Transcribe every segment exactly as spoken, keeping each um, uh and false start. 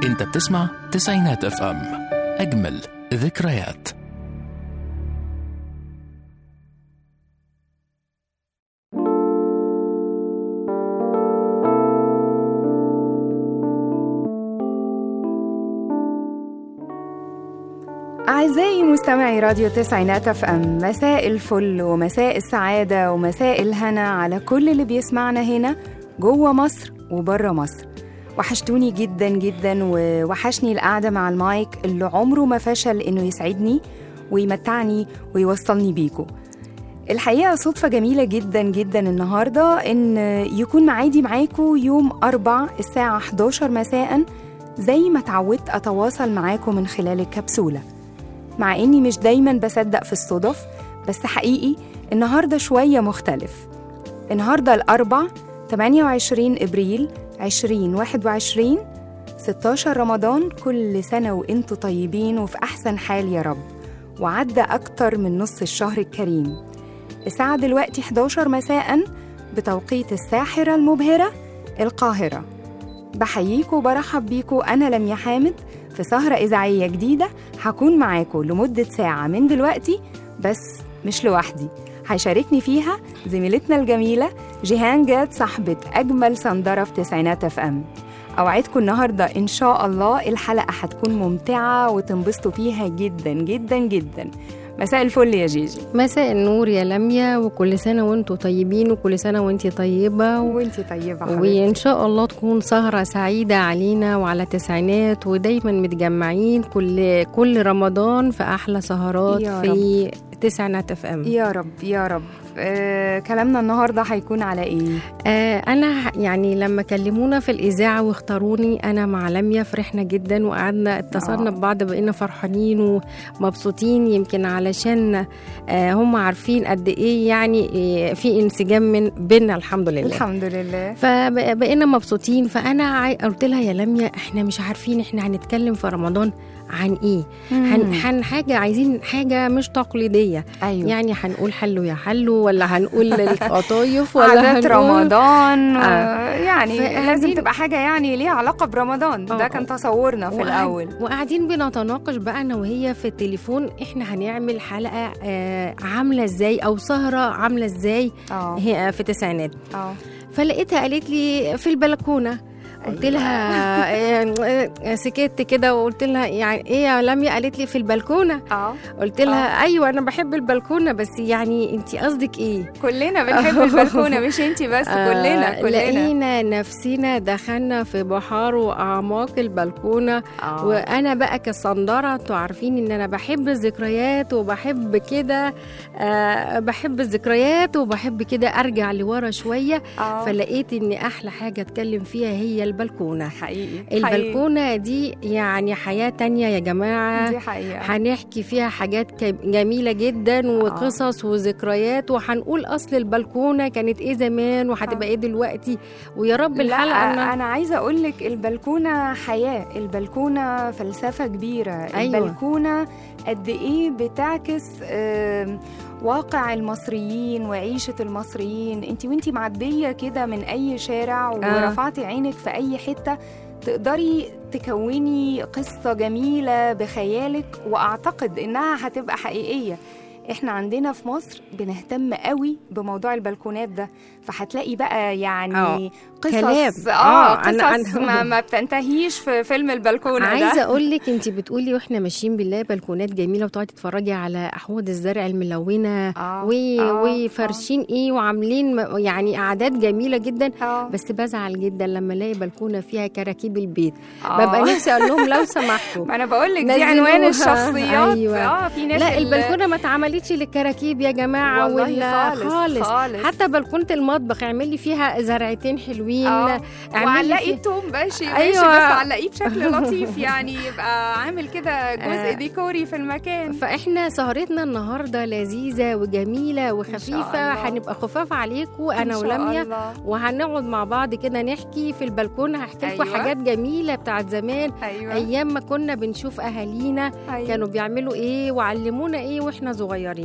انت بتسمع تسعينات اف ام، اجمل ذكريات. أعزائي مستمعي راديو تسعينات اف ام، مساء الفل ومساء السعادة ومساء الهنا على كل اللي بيسمعنا هنا جوه مصر وبره مصر. وحشتوني جدا جدا، ووحشني القعدة مع المايك اللي عمره ما فشل إنه يسعدني ويمتعني ويوصلني بيكو. الحقيقة صدفة جميلة جدا جدا النهاردة إن يكون معايدي معاكو يوم أربع الساعة حداشر مساء، زي ما تعودت أتواصل معاكو من خلال الكبسولة. مع إني مش دايماً بصدق في الصدف، بس حقيقي النهاردة شوية مختلف. النهاردة الأربع ثمانية وعشرين إبريل عشرين واحد وعشرين، ستاشر رمضان. كل سنة وإنتوا طيبين وفي أحسن حال يا رب. وعدى أكتر من نص الشهر الكريم. الساعة دلوقتي حداشر مساء بتوقيت الساحرة المبهرة القاهرة. بحييكوا وبرحب بيكوا. أنا لميا حامد في سهرة إذاعية جديدة هكون معاكوا لمدة ساعة من دلوقتي، بس مش لوحدي، هيشاركني فيها زميلتنا الجميلة جيهان جاد، صاحبة أجمل صندرة في تسعينات اف ام. أوعدكم النهاردة إن شاء الله الحلقة هتكون ممتعة وتنبسطوا فيها جدا جدا جدا. مساء الفل يا جيجي. مساء النور يا لميا، وكل سنة وانتوا طيبين، وكل سنة وانتي طيبة و... وانتي طيبة حبيبتي. وإن شاء الله تكون سهرة سعيدة علينا وعلى تسعينات، ودايما متجمعين كل كل رمضان في أحلى سهرات في تسعينات اف ام. يا رب يا رب. آه، كلامنا النهاردة هيكون على ايه؟ آه، انا يعني لما كلمونا في الاذاعه واختاروني انا مع لميا فرحنا جدا، وقعدنا اتصلنا آه. ببعض، بقينا فرحانين ومبسوطين، يمكن علشان آه هم عارفين قد ايه يعني آه في انسجام من بيننا الحمد لله الحمد لله. فبقينا مبسوطين. فانا قلت لها يا لميا احنا مش عارفين احنا هنتكلم في رمضان عن ايه. هن, هن حاجه عايزين حاجه مش تقليديه. أيوة. يعني هنقول حلو يا حلو، ولا هنقول القطايف، ولا عادات هنقول رمضان. آه. يعني لازم تبقى حاجه يعني ليها علاقه برمضان. ده آه. كان تصورنا في وقاعد الاول، وقاعدين بنتناقش بقى انا وهي في التليفون احنا هنعمل حلقه آه عامله ازاي، او سهره عامله ازاي آه. في التسعينات. اه فلقيتها قالت لي في البلكونه. قلت لها سكت كده وقلت لها يعني ايه يا لميا؟ قالت لي في البلكونه. اه قلت لها أوه. ايوه انا بحب البلكونه، بس يعني انت قصدك ايه؟ كلنا بنحب البلكونه، مش انت بس. كلنا كلنا لقينا نفسنا دخلنا في بحار واعماق البلكونه. آه. وانا بقى كصندره، انتوا عارفين ان انا بحب الذكريات وبحب كده آه بحب الذكريات وبحب كده ارجع لورا شويه. آه. فلقيت ان احلى حاجه اتكلم فيها هي البلكونة. حقيقي البلكونة حقيقي. دي يعني حياة تانية يا جماعة. دي حقيقة. هنحكي فيها حاجات جميلة جدا وقصص آه. وذكريات، وهنقول أصل البلكونة كانت إيه زمان وهتبقى آه. إيه دلوقتي. ويا رب الحلقة أنا, أنا عايزة أقولك البلكونة حياة، البلكونة فلسفة كبيرة. أيوة. البلكونة قد إيه بتعكس آه واقع المصريين وعيشة المصريين. انتي وانتي معدية كده من أي شارع ورفعتي عينك في أي حتة، تقدري تكوني قصة جميلة بخيالك، وأعتقد إنها هتبقى حقيقية. احنا عندنا في مصر بنهتم قوي بموضوع البلكونات ده، فهتلاقي بقى يعني أوه. قصص كلام. اه, آه. قصص أنا ما, ما بتنتهيش في فيلم البلكونه. عايزه اقول لك انت بتقولي واحنا ماشيين بالله بلكونات جميله، وتقعدي تتفرجي على احواض الزرع الملونه آه. و... آه. وفرشين آه. ايه وعاملين يعني قعدات جميله جدا. آه. بس بزعل جدا لما الاقي بلكونه فيها كراكيب البيت. آه. ببقى نفسي اقول لهم لو سمحتوا. ما انا بقول لك دي عنوان الشخصيات. أيوة. اه في ناس لا البلكونه ما اتعملتش للكراكيب يا جماعه، ولا خالص. خالص خالص. حتى بلكونه المطبخ اعملي فيها زرعتين حلوين. آه. وعلقي التوم باشي. أيوة. بس علقيه بشكل لطيف يعني يبقى عامل كده جزء آه. ديكوري في المكان. فاحنا سهرتنا النهارده لذيذه وجميله وخفيفه، هنبقى خفاف عليكم انا ولميا، وهنقعد مع بعض كده نحكي في البلكونه. هحكي لكم أيوة. حاجات جميله بتاعت زمان. أيوة. ايام ما كنا بنشوف اهالينا أيوة. كانوا بيعملوا ايه وعلمونا ايه واحنا صغيرين.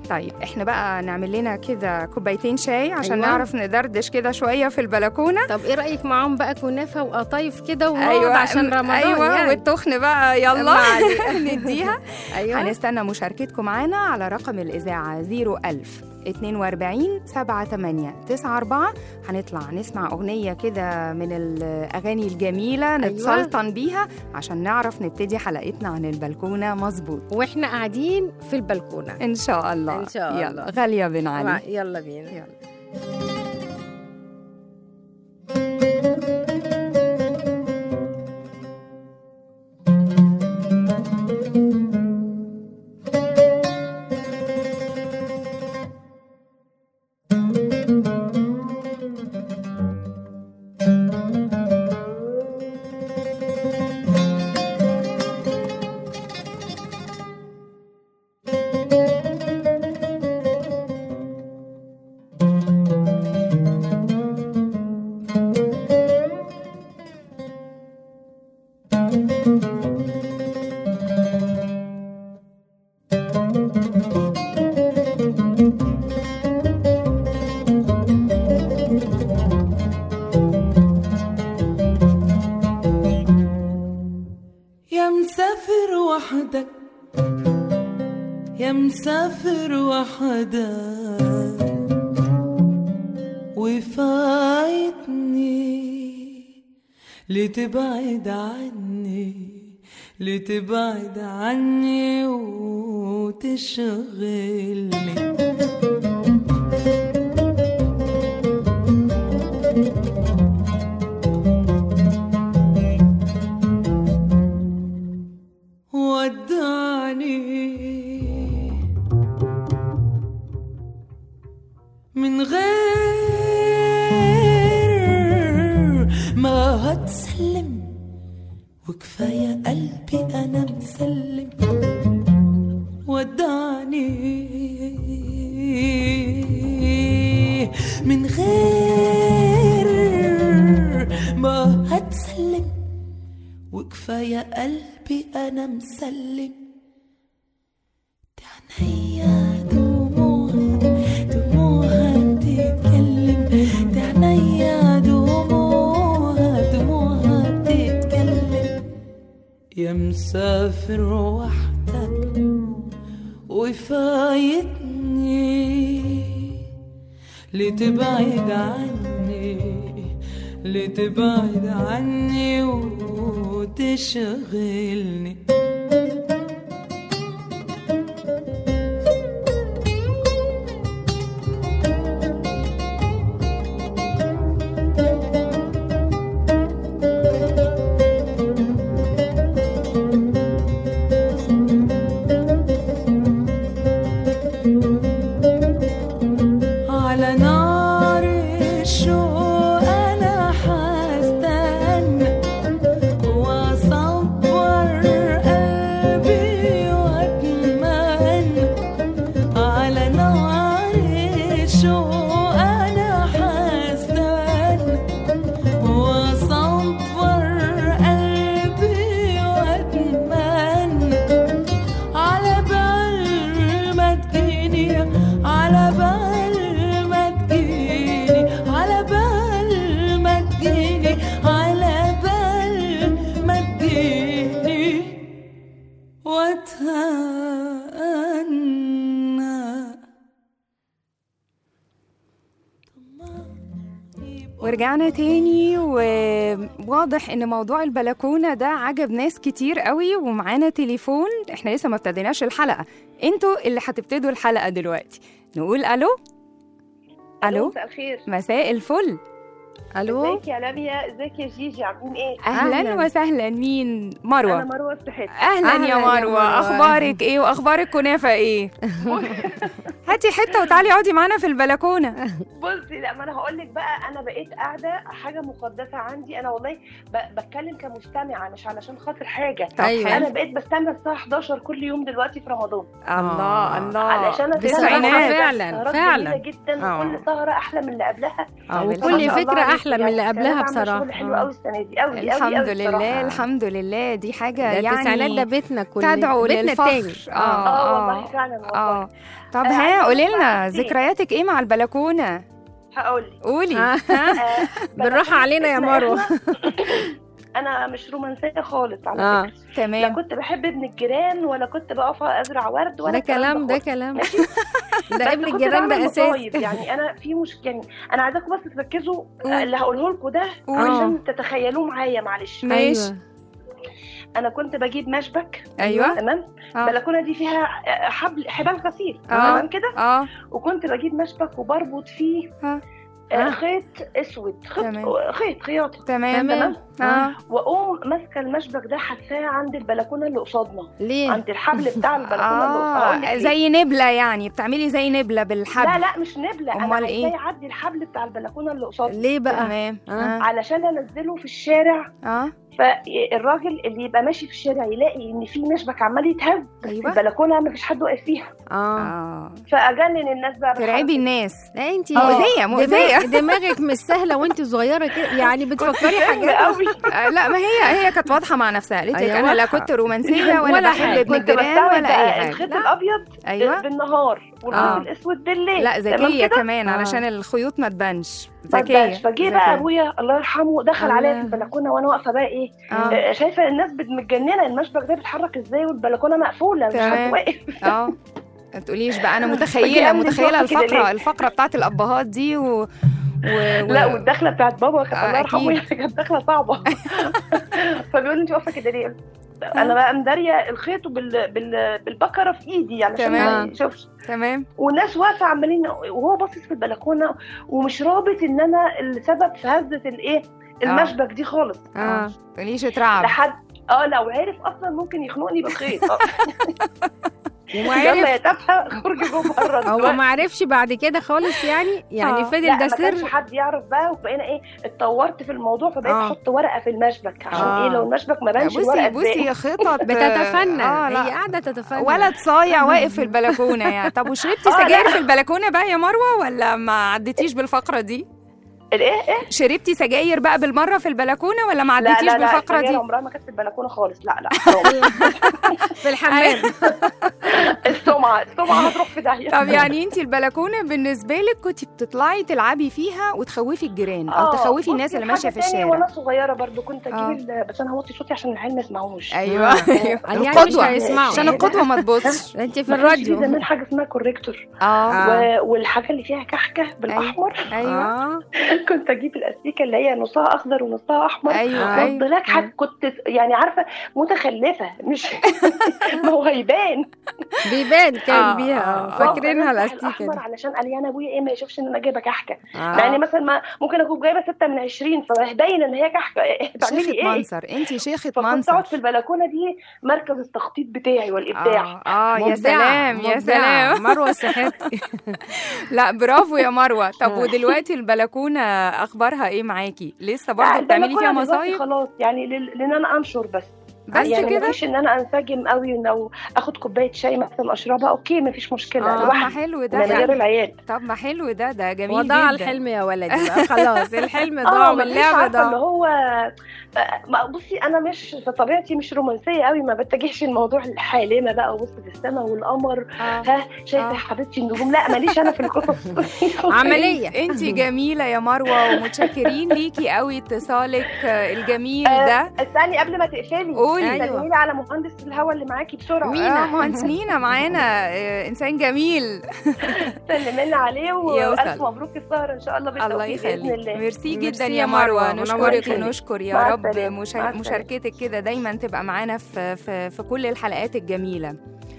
طيب احنا بقى نعمل لنا كده كوبايتين شاي عشان أيوة. نعرف ندردش كده شويه في البلكونه. طب ايه رايك معاهم بقى كنافه وقطايف كده ونقعد أيوة عشان رمضان؟ ايوه يعني. والتخن بقى يلا نديها. أيوة. هنستنى مشاركتكم معانا على رقم الاذاعه صفر ألف اتنين وأربعين سبعة تمانية تسعة أربعة. هنطلع نسمع أغنية كده من الأغاني الجميلة نتسلطن أيوة. بيها عشان نعرف نبتدي حلقتنا عن البلكونة مظبوط وإحنا قاعدين في البلكونة إن شاء الله. إن شاء الله. يلا غالية بن علي يلا بينا. يلا. يا مسافر وحدك وفايتني لتبعد عني لتبعد عني وتشغلني من غير ما هتسلم وكفاية قلبي أنا مسلم ودعني من غير ما هتسلم وكفاية قلبي أنا مسلم تعنيا دموعها دموعها تتكلم تعنيا دموعها دموعها تتكلم يا مسافر وحدك وفايتني لتبعد عني لتبعد عني وتشغلني ورجعنا تاني، وواضح ان موضوع البلكونة ده عجب ناس كتير قوي. ومعانا تليفون، احنا لسه ما ابتديناش الحلقة، انتوا اللي هتبتدوا الحلقة دلوقتي. نقول الو. الو مساء الخير. مساء الفل. الو ازيك يا لميا؟ ازيك يا جيجي؟ عاملين ايه؟ اهلا, أهلاً. وسهلا. مين؟ مروه. انا مروه السحيت. اهلا, أهلاً يا مروه. مروة. اخبارك ايه واخبارك كنافه ايه؟ هاتي حته وتعالي اقعدي معانا في البلكونه. بصي، لا ما انا هقول لك بقى، انا بقيت قاعده حاجه مقدسه عندي انا والله. ب- بتكلم كمستمعه مش علشان خاطر حاجه. أيوة. انا بقيت بستنى الساعه حداشر كل يوم دلوقتي في رمضان. الله الله، علشان فعلا فعلا جدا. آه. وكل سهره احلى من اللي قبلها. وكل فكره احلى احلى من اللي قبلها بصراحه. شغل حلو قوي السنه دي قوي قوي. الحمد لله الحمد لله، دي حاجه يعني التسعينات ده بيتنا كلنا، تدعو بيتنا للفخر. التاني. اه اه والله فعلا والله. اه طب ها قولي لنا ذكرياتك ايه مع البلكونه؟ هقول لك قولي. آه. بالراحه علينا يا مروه. انا مش رومانسيه خالص على آه. فكره. لا تمام. كنت بحب ابن الجيران ولا كنت بقف ازرع ورد ولا ده كلام ده كلام ده ابن الجيران ده اساس. يعني انا في مش يعني انا عايزاكم بس تركزوا قول. اللي هقوله لكم ده قول. عشان تتخيلوه معايا معلش. ماشي. انا كنت بجيب مشبك. ايوه تمام. آه. البلكونه دي فيها حبل حبال غسيل آه. تمام كده. اه وكنت بجيب مشبك وبربط فيه آه. آه. خيط اسود، خيط تمام. خيط خياطه. تمام تمام. اه واقوم ماسكه المشبك ده حدفاه عند البلكونه اللي قصادنا، ليه؟ عند الحبل بتاع البلكونه اللي قصادنا. اه زي نبله يعني، بتعملي زي نبله بالحبل؟ لا لا مش نبله، انا أمال عايزاه إيه؟ يعدي الحبل بتاع البلكونه اللي قصادنا. ليه بقى؟ تمام. آه. اه علشان انزله في الشارع، اه فالراجل اللي يبقى ماشي في الشارع يلاقي ان في مشبك عمال يتهز. ايوه. البلكونه ما فيش حد واقف فيها، اه اه فاجنن الناس بقى. ترعبي الناس. لا انت مؤذيه مؤذيه. دماغك مش سهله وانت صغيره كده، يعني بتفكري حاجات قوي. آه، لا ما هي هي كانت واضحه مع نفسها، قالت لك أيوة انا لا واضحة. كنت رومانسيه ولا, ولا بحب حاجة. ابن كنت الجيران بستوعب ولا اي بقى حاجه. الخيط الابيض ايوه بالنهار والخيط آه. الاسود بالليل. لا تمام ذكيه كده؟ كمان آه. علشان الخيوط ما تبانش. ما ذكيه تبانش. فجه ذكية. بقى ابويا الله يرحمه دخل عليا في الله. البلكونه وانا واقفه بقى ايه اه آه، شايفه الناس بت- متجننه، المشبك ده بيتحرك ازاي والبلكونه مقفوله مش تمام. حد واقف. اه ما تقوليش بقى، انا متخيله فجأة متخيله قلت كده الفقره ليه؟ الفقره بتاعت الابهات دي و... و... و... لا والدخله بتاعت بابا كانت آه، الله يرحمه أكيد. يعني كانت دخله صعبه. فبيقول لي انت واقفه كده ليه؟ انا بقى مداريه الخيط بال... بال... بالبكره في ايدي علشان تمام. ما يشوفش. تمام. والناس واقفه عمالين وهو باصص في البلكونه ومش رابط ان انا السبب في هزه الايه المشبك دي خالص. اه اه تقوليش اترعب. لحد اه لو عرف اصلا ممكن يخنقني بالخيط. اه وعرف يلا يا تافهه خرجي جوه بره. هو ما عرفش بعد كده خالص يعني يعني آه. فضل لا ده ما كانش سر. حد يعرف بقى، وبقينا ايه اتطورت في الموضوع فبقيت آه. احط ورقه في المشبك عشان آه. ايه لو المشبك ما بانش بصي الورقه بصي ازاي. يا خطط بتتفنن اه هي لا قاعده تتفنن. ولد صايع واقف في البلكونه يعني. طب وشربتي آه، سجاير لا. في البلكونه بقى يا مروه ولا ما عديتيش بالفقره دي؟ الايه ايه شربتي سجاير بقى بالمره في البلكونه ولا ما لا عديتيش لا لا بالفقره السجاير دي؟ عمرها ما كانت في البلكونه خالص. لا لا حرام. في الحمام. السمعه السمعه هتروح في داهيه. طب يعني انت البلكونه بالنسبه لك كنت بتطلعي تلعبي فيها وتخوفي الجيران او آه، تخوفي الناس بصي اللي ماشيه في حاجة تاني، الشارع؟ وانا صغيره برضو كنت آه. اجيب ال- بس انا هوطي صوتي عشان العيال ما يسمعوش. ايوه آه. ايوه يعني مش القدوه هيسمعوا. عشان القدوه ما تبصش. انت في ما كانش في الراديو. زمان حاجه اسمها كوريكتور. اه آه. و... والحاجه اللي فيها كحكه بالاحمر. ايوه اه كنت اجيب الاستيكه اللي هي نصها اخضر ونصها احمر. ايوه أيوة. وافضل اضحك. كنت يعني عارفه متخلفه مش ما هو هيبان. بيبان كان آه، بيها آه. آه. فاكرينها آه، الاستيكه الاحمر دي. علشان قال لي انا ابويا ايه ما يشوفش ان انا جايبه كحكه. آه. يعني مثلا ما ممكن اكون جايبه ستة من عشرين فباين ان هي كحكه. تعملي شيخة ايه؟ منصر انت شيخة فكنت منصر. اقعد في البلكونه دي مركز التخطيط بتاعي والابداع. اه, آه يا مبدعة، سلام يا مبدعة. سلام. مروه صحتي. لا برافو يا مروه. طب آه. ودلوقتي البلكونه اخبارها ايه معاكي؟ لسه لا، برضه بتعملي البلكونة فيها دلوقتي مصايب؟ خلاص يعني لل- لان انا انشر بس. بس يعني كده؟ مفيش ان انا انسجم قوي لو اخد كوبايه شاي مثلا اشربها اوكي مفيش مشكله آه، طب ما لوحدي حلو ده من غير يعني. العيال. طب ما حلو ده ده جميل وضاع جدا. الحلم يا ولدي بقى خلاص الحلم ضاع اه مفيش واللعب عارفه اللي ضاع. هو ما- بصي انا مش في طبيعتي مش رومانسيه قوي، ما بتجهش الموضوع الحالمه بقى وبص في السماء والقمر. آه. ها شايفه آه. يا حبيبتي النجوم. لا ماليش انا في القصص. عمليه. انت جميله يا مروه ومتشكرين ليكي قوي اتصالك الجميل آه، ده. استني قبل ما تقفلي قولي. أيوة. سلمي لي على مهندس الهوا اللي معاكي بسرعه. مينا. اه مهندس مينا معانا آه، انسان جميل. سلمي لنا عليه يوصل. والف مبروك السهره ان شاء الله الله بالتوفيق باذن يخليك. الله. ميرسي ميرسي جدا يا يا مروه. مروة، نشكرك منورتيني. ونشكر يا مع رب السلامة. مشا- مع السلامة. مشاركتك كده دايما تبقى معانا في في في كل الحلقات الجميله.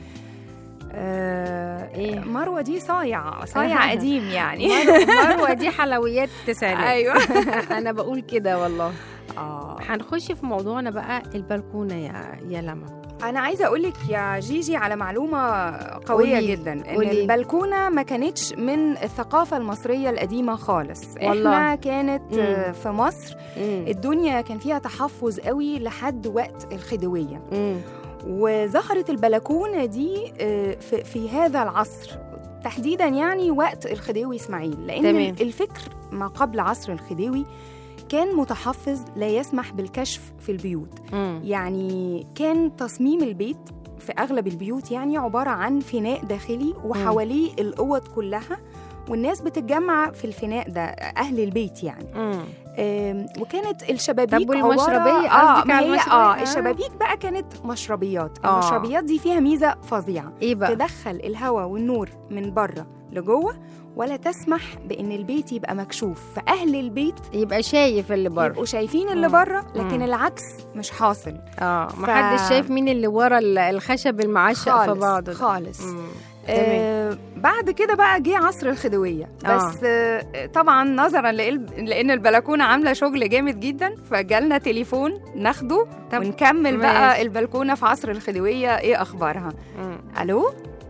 آه إيه؟ مروه دي صايع صايع قديم يعني. مروه مروة دي حلويات التسعينات. ايوه انا بقول كده والله. اه هنخش في موضوعنا بقى البلكونه يا يا لما. انا عايزه اقول لك يا جيجي على معلومه قويه قولي. جدا ان قولي. البلكونه ما كانتش من الثقافه المصريه القديمه خالص. والله. احنا كانت آه، مم. في مصر مم. الدنيا كان فيها تحفظ قوي لحد وقت الخديويه، مم. وظهرت البلكونه دي آه، في, في هذا العصر تحديدا يعني وقت الخديوي اسماعيل، لان تمام. الفكر ما قبل عصر الخديوي كان متحفظ لا يسمح بالكشف في البيوت. مم. يعني كان تصميم البيت في أغلب البيوت يعني عبارة عن فناء داخلي وحواليه الأوض كلها، والناس بتتجمع في الفناء ده، أهل البيت يعني. مم. آم، وكانت الشبابيك طب والمشربية؟ اه قصدك ما على هي المشربية؟ اه آه. الشبابيك بقى كانت مشربيات. آه. المشربيات دي فيها ميزة فظيعة، ايه بقى؟ تدخل الهواء والنور من بره لجوه، ولا تسمح بان البيت يبقى مكشوف، فاهل البيت يبقى شايف اللي بره. يبقوا شايفين اللي مم. بره، لكن مم. العكس مش حاصل اه ف- محدش شايف مين اللي ورا ال- الخشب المعشق في خالص بعضه ده. خالص. مم. آه بعد كده بقى جه عصر الخديوية، بس آه طبعا نظرا لإل- لان البلكونة عاملة شغل جامد جدا، فجالنا تليفون ناخده طب ونكمل بقى ماشي. البلكونة في عصر الخديوية ايه اخبارها. مم. الو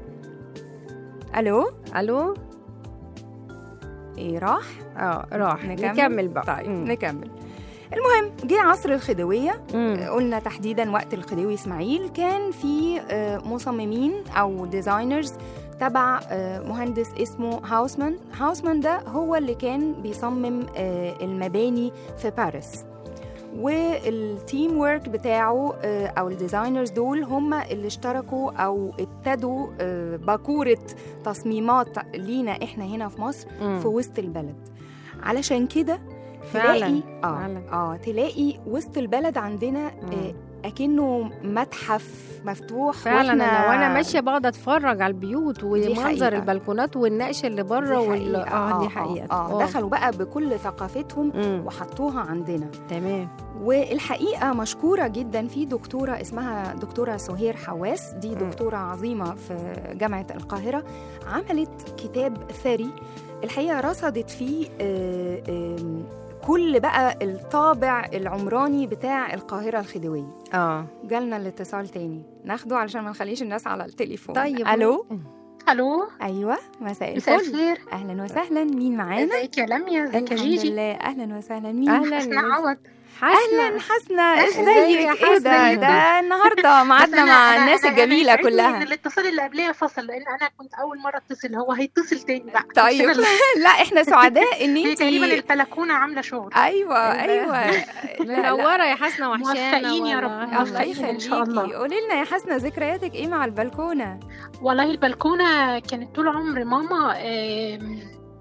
الو الو. ايه راح اه راح نكمل؟ نكمل بقى. طيب مم. نكمل. المهم جه عصر الخديوية، مم. قلنا تحديدا وقت الخديوي اسماعيل، كان في آه، مصممين او ديزاينرز تبع آه، مهندس اسمه هاوسمان. هاوسمان ده هو اللي كان بيصمم آه، المباني في باريس، والتيم ورك بتاعه آه، او الديزاينرز دول هم اللي اشتركوا او ابتدوا آه، باكورة تصميمات لينا احنا هنا في مصر مم. في وسط البلد. علشان كده فعلاً، تلاقي اه فعلاً. اه تلاقي وسط البلد عندنا آه اكنه متحف مفتوح. فعلا وإحنا- انا وانا ماشيه بقعد اتفرج على البيوت ومنظر حقيقة. البلكونات والنقش اللي بره دي وال... حقيقة. اه دي حقيقه. اه, آه. دخلوا بقى بكل ثقافتهم مم. وحطوها عندنا. تمام. والحقيقة مشكورة جدا في دكتورة اسمها دكتورة سهير حواس، دي مم. دكتورة عظيمة في جامعة القاهرة، عملت كتاب ثري الحقيقة رصدت فيه آه، آم، كل بقى الطابع العمراني بتاع القاهرة الخديوية. اه جالنا الاتصال تاني ناخده علشان ما نخليش الناس على التليفون. طيب. الو. الو ايوه مساء مساء الفل. الخير. اهلا وسهلا، مين معانا؟ ازيك يا لميا؟ ازيك يا الحمد جيجي؟ لله. اهلا وسهلا، مين؟ اهلا حسنا عوض. اهلا حسنة، ازيك ازيك؟ يا ايه ده حسنة؟ ده النهارده ميعادنا بس أنا- مع أنا- الناس أنا- الجميله أنا يسعدني كلها. ان الاتصال اللي قبليه فصل، لان انا كنت اول مره اتصل، هو هيتصل تاني بقى. طيب بس أنا- لا احنا سعداء ان هي تقريبا انتي. البلكونه عامله شغل. ايوه أيوة. ايوه لا، لا. منوره يا حسنه وحشانا موفقين يا رب. والله. الله موفقين إن شاء الله. يخليكي. قولي لنا يا حسنة ذكرياتك ايه مع البلكونه؟ والله البلكونه كانت طول عمر ماما آم،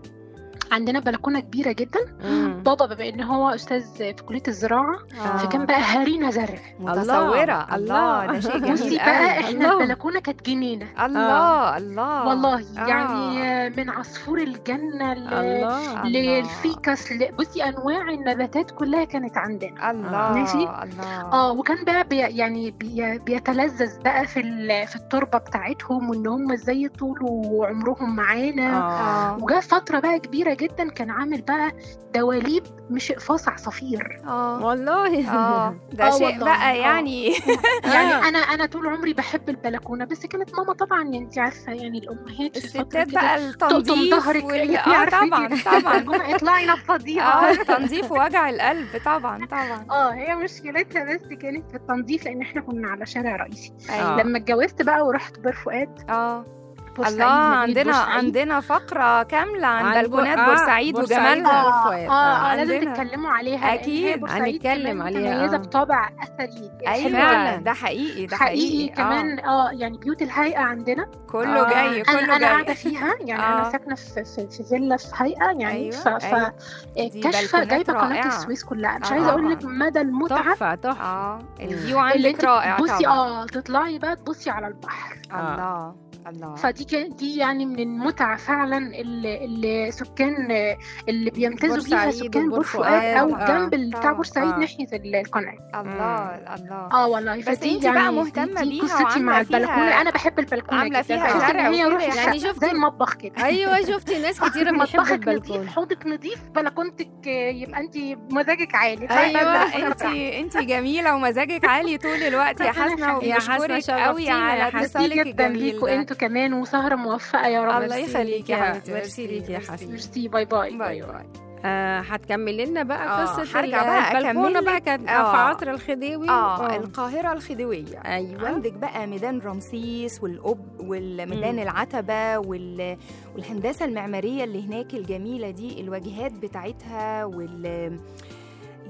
عندنا بلكونه كبيره جدا. مم. بابا بما ان هو استاذ في كليه الزراعه، آه. فكان بقى هارينا زرع. متصوره. الله ده شيء بصي جميل بقى قوي. احنا الله. البلكونه كانت جنينه الله الله والله. آه. يعني آه، من عصفور الجنه ل- الله. للفيكس ل- بصي انواع النباتات كلها كانت عندنا. الله ماشي. الله. اه وكان بقى بي يعني بي بيتلذذ بقى في ال- في التربه بتاعتهم، وان هم ازاي يطولوا عمرهم معانا. اه وجاء فتره بقى كبيره جدا كان عامل بقى دواليب مش اقفاص عصافير. اه والله. اه ده آه شيء والله. بقى آه. يعني. يعني آه. انا انا طول عمري بحب البلكونه، بس كانت ماما طبعا يعني انت عارفه يعني الامهات في فتره الستات كده بقى التنظيف ظهرك وال... اه اه طبعا طبعا. طبعا اطلعي نفضيها. اه التنظيف ووجع القلب طبعا طبعا. اه هي مشكلتها بس كانت في التنظيف، لان احنا كنا على شارع رئيسي. ايوه لما اتجوزت بقى ورحت بور فؤاد اه بورسعيد، الله، مدينة عندنا بورسعيد. عندنا فقرة كاملة عن عن بلكونات بور- آه، بورسعيد بورسعيد وجمالها. وبور فؤاد. اه اه, آه لازم عندنا. تتكلموا عليها، لأن أكيد. هي بورسعيد هنتكلم كمان عليها، متميزة آه. بطابع اثري ايوه فعلاً. ده حقيقي ده حقيقي, حقيقي. كمان اه يعني بيوت الهيئة عندنا. كله آه. جاي كله انا انا قاعده جاي. فيها يعني آه. انا ساكنه في في, في فيلا في هيئه يعني. أيوة، ف ف أيوة. دي كاشفه بلكونات جايبه قناه رائعة. السويس كلها. مش آه عايزه اقول طبعاً. لك مدى المتعه. تحفه تحفه. اه الفيو اللي عندك انت رائع بصي طبعا. اه تطلعي بقى تبصي على البحر. الله الله. فدي كان- دي يعني من المتعه فعلا اللي, اللي سكان اللي بيمتازوا بيها بورسعيد سكان وبور بور فؤاد او فؤاد. جنب آه. بتاع بورسعيد آه. ناحيه القناه. الله الله. اه والله. بس فدي انتي بقى يعني مهتمة دي- دي بيها قصتي وعاملة مع فيها- البلكونه. انا بحب البلكونه عاملة جدا. فيها بحس ان زرع هي وكده روح يعني. يعني الشقة، شفتي- زي المطبخ كده. ايوه شفتي ناس كتيره بيحبوا مطبخك البلكونه. نظيف، حوضك نظيف، بلكونتك يبقى انت مزاجك عالي. أيوة. لا انت انت جميله ومزاجك عالي طول الوقت يا حسنه، يا حسنة وبنشكرك قوي شرفتينا على يا حسنة. اتصالك ميرسي جدا الجميل ليكوا ده. انتوا كمان، وسهره موفقه يا رب. الله ميرسي يخليك يا ليكي يا حبيبتي. ميرسي ليكي يا ميرسي. حسنة. ميرسي. باي باي باي باي. آه هتكمل لنا بقى آه، قصه هرجع بقى البلكونه أكمل بقى لك. كانت آه. في عصر الخديوي. اه القاهره الخديويه. ايوه. عندك بقى ميدان رمسيس والقب والميدان مم. العتبه وال... والهندسه المعماريه اللي هناك الجميله دي، الواجهات بتاعتها وال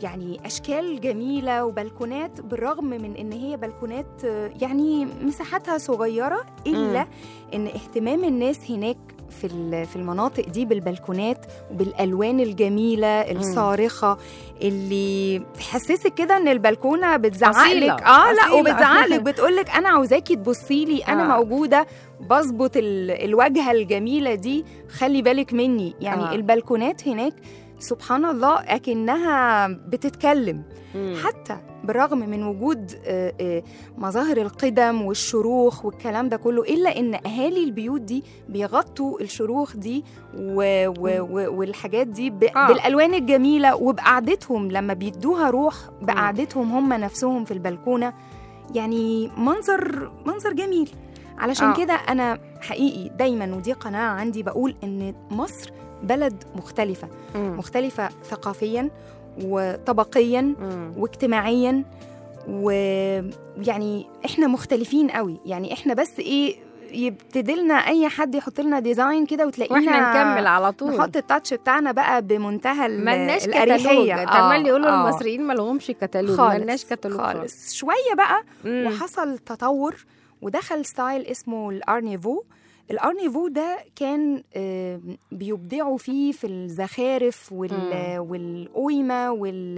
يعني أشكال جميلة وبلكونات، بالرغم من إن هي بلكونات يعني مساحتها صغيرة، إلا م. إن اهتمام الناس هناك في في المناطق دي بالبلكونات وبالالوان الجميله الصارخه اللي تحسسك كده ان البلكونه بتزعقلك. اه لا وبتزعقلك، بتقولك انا عاوزاكي تبصي لي، انا آه. موجوده بظبط الواجهه الجميله دي، خلي بالك مني. يعني آه. البلكونات هناك سبحان الله أكنها بتتكلم. مم. حتى بالرغم من وجود مظاهر القدم والشروخ والكلام ده كله، إلا إن أهالي البيوت دي بيغطوا الشروخ دي و و و والحاجات دي ب آه. بالألوان الجميلة، وبقعدتهم لما بيدوها روح بقعدتهم هم نفسهم في البلكونة. يعني منظر منظر جميل. علشان آه. كده أنا حقيقي دايما، ودي قناعة عندي، بقول إن مصر بلد مختلفة مم. مختلفة ثقافياً وطبقياً مم. واجتماعياً، ويعني إحنا مختلفين قوي. يعني إحنا بس إيه، يبتدلنا أي حد يحط لنا ديزاين كده وتلاقينا وإحنا نكمل على طول، نحط التاتش بتاعنا بقى بمنتهى الأريحية. تملي يقولوا آه. المصريين ما لهمش كتالوج، ملناش كتالوج خالص. خالص شوية بقى مم. وحصل تطور ودخل ستايل اسمه الارنيفو. الارنيفو ده كان بيبدعوا فيه في الزخارف والقويمة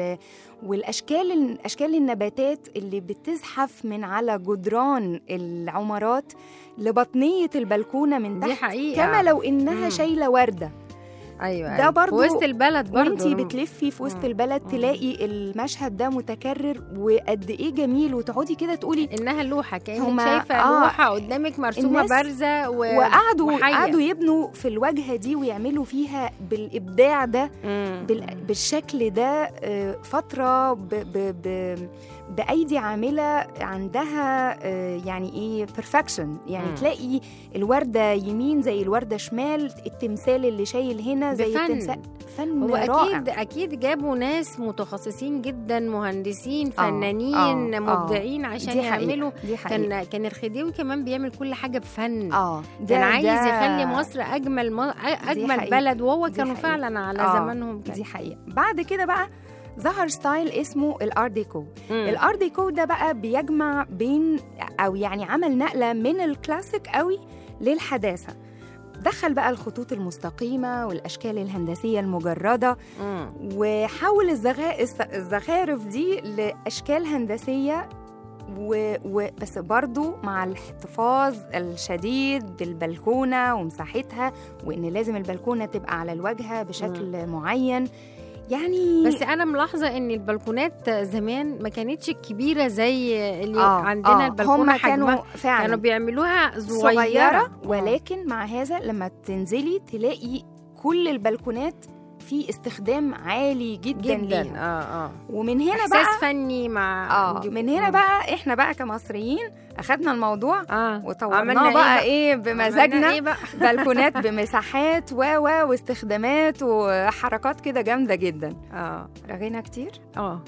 والاشكال اشكال النباتات اللي بتزحف من على جدران العمارات لبطنية البلكونة من تحت، دي حقيقة. كما لو انها مم. شايلة وردة. ايوه ده برضو في وسط البلد، برضو وانتي بتلفي في وسط البلد تلاقي المشهد ده متكرر وقد ايه جميل، وتقعدي كده تقولي انها لوحه، كانك شايفه آه لوحه قدامك مرسومه بارزه و... وقعدوا قعدوا يبنوا في الواجهه دي ويعملوا فيها بالابداع ده بال... بالشكل ده فتره ب... ب... ب... بايدي عامله عندها يعني ايه بيرفكشن. يعني م. تلاقي الورده يمين زي الورده شمال، التمثال اللي شايل هنا زي بفن. التمثال. فن هو رائع. اكيد اكيد جابوا ناس متخصصين جدا، مهندسين، فنانين، آه. مبدعين آه. عشان دي يعملوا دي كان كان الخديوي كمان بيعمل كل حاجه بفن. اه كان عايز يخلي مصر اجمل م... اجمل بلد، وهو كانوا فعلا على آه. زمانهم كان. دي حقيقه. بعد كده بقى ظهر ستايل اسمه الارت ديكو. الارت ديكو ده بقى بيجمع بين، او يعني عمل نقله من الكلاسيك قوي للحداثه. دخل بقى الخطوط المستقيمه والاشكال الهندسيه المجرده، مم. وحول الزغا... الزخارف دي لاشكال هندسيه و... و... بس برضو مع الاحتفاظ الشديد بالبلكونه ومساحتها، وان لازم البلكونه تبقى على الواجهه بشكل مم. معين. يعني بس أنا ملاحظة إن البلكونات زمان ما كانتش كبيرة زي اللي آه عندنا. آه البلكونة هم كانوا فعلا كانوا بيعملوها صغيرة, صغيرة ولكن مع هذا لما تنزلي تلاقي كل البلكونات في استخدام عالي جدا, جداً. ليها. آه آه. ومن هنا إحساس بقى إحساس فني مع آه من هنا بقى إحنا بقى كمصريين أخدنا الموضوع آه. وطورناه بقى إيه بمزاجنا. إيه بقى؟ بلكونات بمساحات و و واستخدامات وحركات كده جامدة جدا. آه رغينا كتير. آه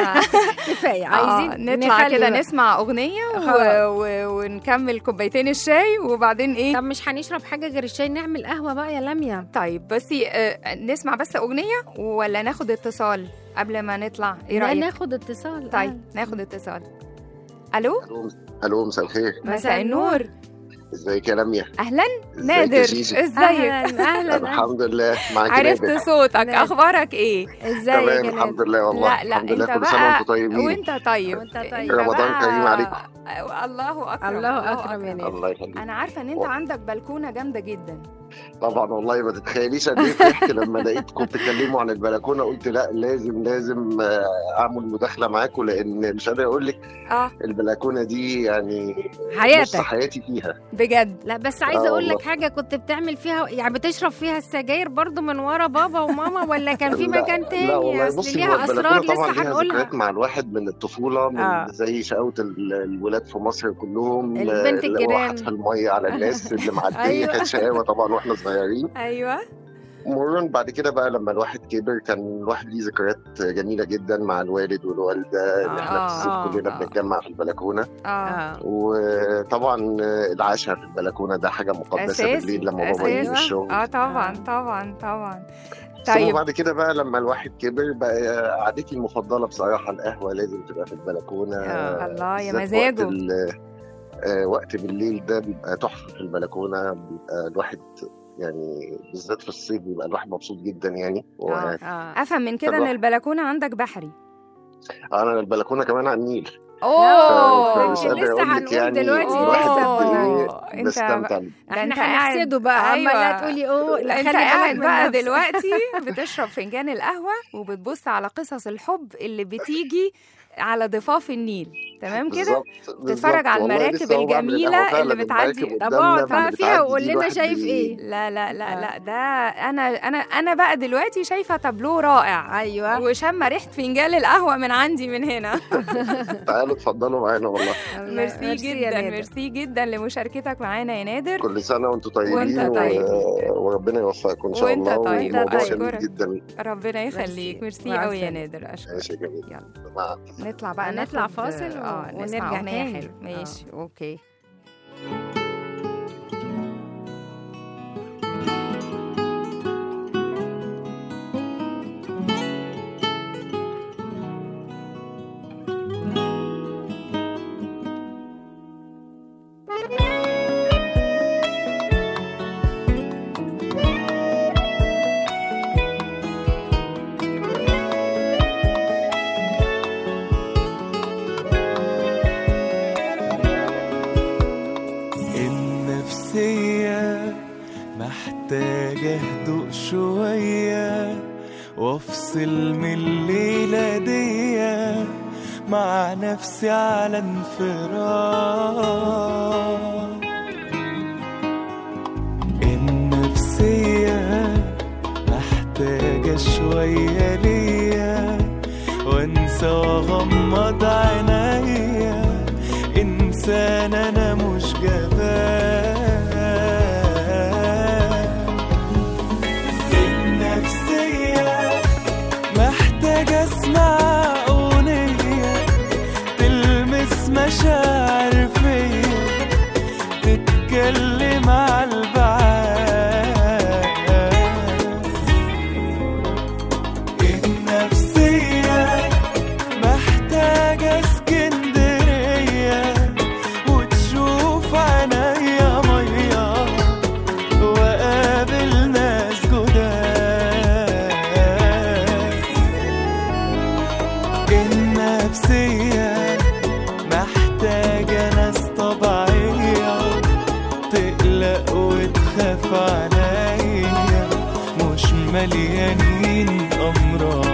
كفاية. عايزين آه. نطلع كده نسمع أغنية و... و... ونكمل كوبايتين الشاي وبعدين إيه. طب مش هنشرب حاجة غير الشاي، نعمل قهوة بقى يا لميا. طيب بصي آه نسمع بس أغنية ولا ناخد اتصال قبل ما نطلع؟ إيه رأيك؟ ناخد اتصال. طيب آه. ناخد اتصال. ألو ألو مساء الخير. مساء النور. ازيك يا لميا؟ اهلا نادر، ازيك؟ اهلا. الحمد لله. معاك عرفت نادر. صوتك نادر. اخبارك ايه؟ ازيك يا نادر؟ الحمد لله والله. لا لا الحمد لله. انت كل سنه وانتم طيبين. وانت طيب. وانت طيب. رمضان كريم عليكم. الله اكرم. الله اكرم يا نادر. الله يخليك. انا عارفه ان انت و... عندك بلكونه جامده جدا. طبعا والله ما تتخيليش قد ايه فرحت لما لقيتكم بتتكلموا عن البلكونه. قلت لا لازم لازم اعمل مداخله معاكم، لان مش قادر اقول لك اه البلكونه دي يعني حياتك، حياتي فيها بجد. لا بس عايزه آه اقول لك حاجه، كنت بتعمل فيها يعني بتشرب فيها السجاير برضو من ورا بابا وماما، ولا كان في مكان تاني؟ لا والله بصي، ليها اسرار لسه هنقولها. ذكريات مع الواحد من الطفوله، من آه. زي شقاوه الولاد في مصر كلهم، البنت الجيران، حتف الميه على الناس اللي معديه. أيوة. كانت شقاوه طبعا واحنا صغيرين. ايوه. مرورا بعد كده بقى لما الواحد كبر، كان الواحد ليه ذكريات جميله جدا مع الوالد والوالده، ان احنا في الصيف كلنا بنتجمع في البلكونه. اه وطبعا العشاء في البلكونه ده حاجه مقدسه بالليل لما بابا يجي من الشغل. اه طبعا طبعا طبعا. طيب. وبعد كده بقى لما الواحد كبر بقى قعدتي المفضله بصراحه القهوه لازم تبقى في البلكونه. آه الله يا مزاجه. وقت, آه وقت بالليل ده بيبقى تحفه في البلكونه، بيبقى الواحد يعني بالذات في الصيف بيبقى الواحد مبسوط جدا يعني. آه. آه. افهم من كده ان البلكونه عندك بحري. انا البلكونه كمان على النيل. اوه لسه هنقول يعني دلوقتي لسه بستمتع. احنا هنحسده بقى. أيوة. اما لا تقولي اوه لا انت قاعد بقى دلوقتي بتشرب فنجان القهوه وبتبص على قصص الحب اللي بتيجي على ضفاف النيل، تمام كده؟ تتفرج على المراكب الجميله اللي بتعدي. طب اقعد بقى فيها وقول لنا شايف ايه. لا لا لا آه. لا ده انا انا انا بقى دلوقتي شايفه تابلو رائع. ايوه وشامه ريحه فنجان القهوه من عندي من هنا. تعالوا اتفضلوا معانا والله. ميرسي جدا ميرسي جدا لمشاركتك معانا يا نادر. كل سنه وانتم طيبين. وانت طيب. و... وربنا يوفقكم ان شاء وانت الله. طيب. وموضوع جميل جدا. ربنا يخليك. ميرسي قوي يا نادر. اشكرك. ماشي يا جميل. يلا نطلع بقى نطلع فاصل اه ونرجع تاني. ماشي آه. اوكي. محتاجة هدوء شوية وافصل من الليلة دي مع نفسي على انفراد. النفسية محتاجة شوية ليا وانسى واغمض عينيا، انسان انا مش جبان. اسمع أغنية تلمس مشاعر فيا، تتكلم على البعاد. النفسية محتاجة اسكندرية وتشوف عينيا مية وقابل ناس جداد. النفسية محتاجة ناس طبيعية تقلق وتخاف عليا، مش مليانين أمراض.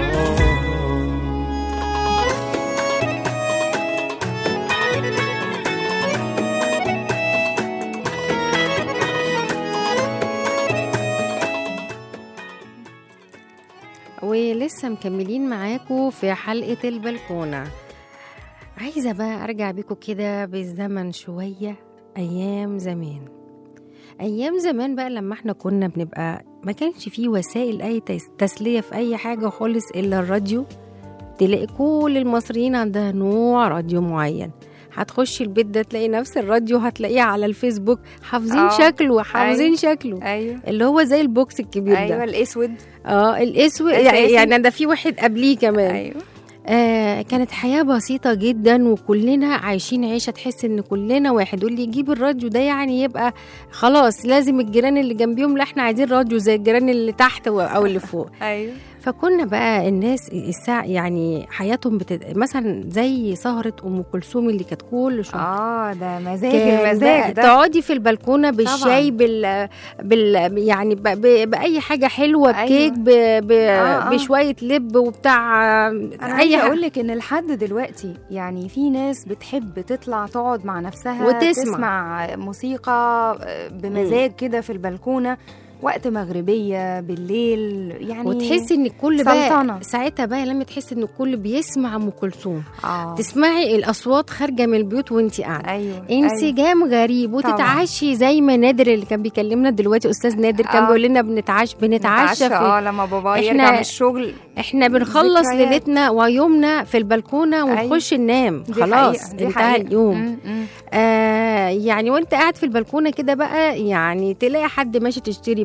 ولسه مكملين معاكم في حلقة البلكونة. عايزة بقى أرجع بيكم كده بالزمن شوية، أيام زمان. أيام زمان بقى لما احنا كنا بنبقى ما كانش فيه وسائل أي تسلية في أي حاجة خالص إلا الراديو. تلاقي كل المصريين عندها نوع راديو معين، هتخشي البيت ده تلاقي نفس الراديو، هتلاقيه على الفيسبوك حافظين أوه. شكله حافظين أيوه. شكله أيوه. اللي هو زي البوكس الكبير أيوه. ده. أيوه الأسود. اه الأسود يعني ده في واحد قبليه كمان. أيوه. آه كانت حياة بسيطة جدا وكلنا عايشين عيشة تحس ان كلنا واحد، واللي يجيب الراديو ده يعني يبقى خلاص لازم الجيران اللي جنبيهم لا احنا عايزين راديو زي الجيران اللي تحت او اللي فوق. ايوه. فكنا بقى الناس الساعة يعني حياتهم بتد... مثلا زي سهرة أم كلثوم اللي كانت كل شهر. اه ده مزاج المزاج ده. تقعدي في البلكونة بالشاي بال... بال يعني ب... ب... بأي حاجة حلوة بكيك ب... ب... آه آه. بشوية لب وبتاع. أنا أي أقول لك إن لحد دلوقتي يعني في ناس بتحب تطلع تقعد مع نفسها وتسمع تسمع موسيقى بمزاج كده في البلكونة وقت مغربية بالليل يعني، وتحسي ان الكل بقى ساعتها بقى لما تحسي ان الكل بيسمع ام كلثوم آه. تسمعي الاصوات خارجه من البيوت وانت قاعده. أيوة. انسجام أيوة. غريب وتتعشي زي ما نادر اللي كان بيكلمنا دلوقتي استاذ نادر كان آه. بيقول لنا بنتعشى بنتعشى في اه لما بابا يرجع من الشغل احنا بنخلص ليلتنا ويومنا في البلكونه ونخش أيوة. ننام خلاص انتهى اليوم. م -م. آه يعني وانت قاعد في البلكونه كده بقى يعني تلاقي حد ماشي تشتري بقى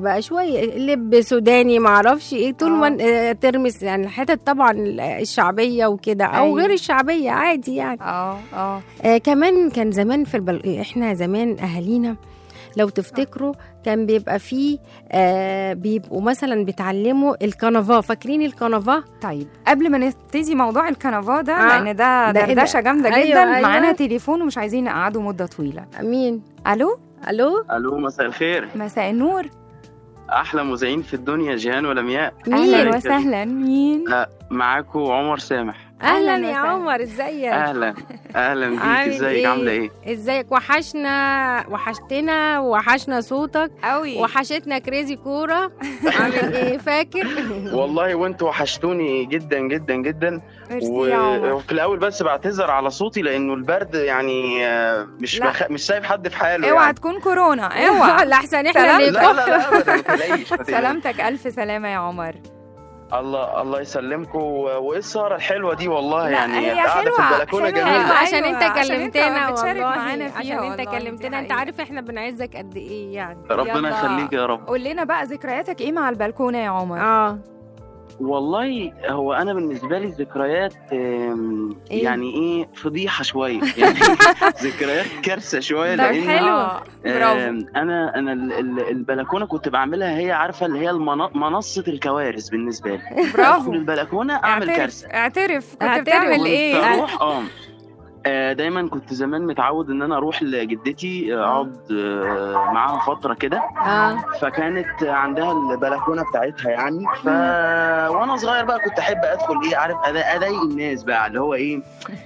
بقى شويه لب سوداني معرفش ايه طول ما آه. ترمس يعني الحتت طبعا الشعبيه وكده او أيوة. غير الشعبيه عادي يعني اه اه كمان كان زمان في البل... احنا زمان اهالينا لو تفتكروا كان بيبقى فيه آه بيبقوا مثلا بيتعلموا الكنفا. فاكرين الكنفا؟ طيب قبل ما نبتدي موضوع الكنفا ده آه. لان ده دردشه جامده أيوة جدا أيوة. معانا تليفون ومش عايزين نقعده مده طويله. مين؟ الو الو الو مساء الخير. مساء النور. احلى مذيعين في الدنيا جيهان ولمياء. اهلا وسهلا. مين؟ آه معاكم عمر سامح. اهلا يا عمر ازيك؟ اهلا اهلا بيك. ازيك عامله ايه؟ ازيك؟ وحشنا وحشتنا وحشنا صوتك قوي وحشتنا كريزي كوره. عامل ايه فاكر؟ والله وانتوا وحشتوني جدا جدا جدا. و... وفي الاول بس بعتذر على صوتي لانه البرد يعني مش بخ... مش سايب حد في حاله. اوعى يعني. تكون كورونا اوعى لحسن احنا لا لا لا ابدا ما تقلقيش. سلامتك الف سلامه يا عمر. الله الله يسلمكم. وايه السهره الحلوه دي والله يعني قاعده في البلكونه جميله. أيوة عشان انت كلمتنا والله معانا عشان انت كلمتنا انت عارف احنا بنعزك قد ايه يعني. ربنا يخليك يا رب. قول لنا بقى ذكرياتك ايه مع البلكونه يا عمر؟ اه والله هو انا بالنسبه لي الذكريات إيه؟ يعني ايه فضيحه شويه يعني ذكريات كارثه شويه لان حلوه انا انا البلكونه كنت بعملها هي عارفه اللي هي منصه الكوارث بالنسبه لي. برافو. البلكونه اعمل كارثه. اعترف كنت بتعمل ايه؟ اروح اه دايما كنت زمان متعود ان انا اروح لجدتي اقعد معاها فتره كده. اه فكانت عندها البلكونه بتاعتها يعني. ف وانا صغير بقى كنت احب ادخل ايه عارف اضايق الناس بقى اللي هو ايه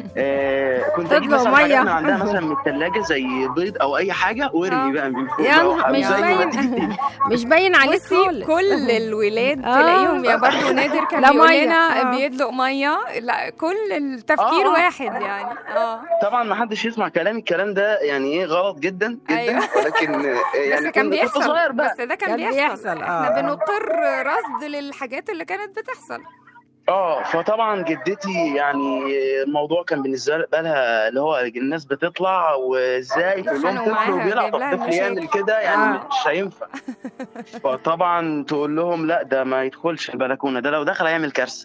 آه كنت اجيب مثلا حاجات من عندها مثلا من الثلاجه زي بيض او اي حاجه وارمي بقى من فوق. مش باين مش باين عليك خالص. كل الولاد تلاقيهم يا برضه نادر كان بيقول لنا بيدلق ميه. لا كل التفكير واحد يعني. اه طبعا ما حدش يسمع كلامي. الكلام ده يعني ايه غلط جدا جدا. أيوة. ولكن يعني بس كان بيحصل صغير بقى. بس ده كان, كان بيحصل, بيحصل. آه. احنا بنضطر رصد للحاجات اللي كانت بتحصل. اه فطبعا جدتي يعني الموضوع كان بالنسبه لها اللي هو الناس بتطلع وازاي كلهم طفل وبيلعب طفل يعمل كده يعني آه. مش هينفع. فطبعا تقول لهم لا ده ما يدخلش البلكونه ده لو دخل هيعمل كارثه.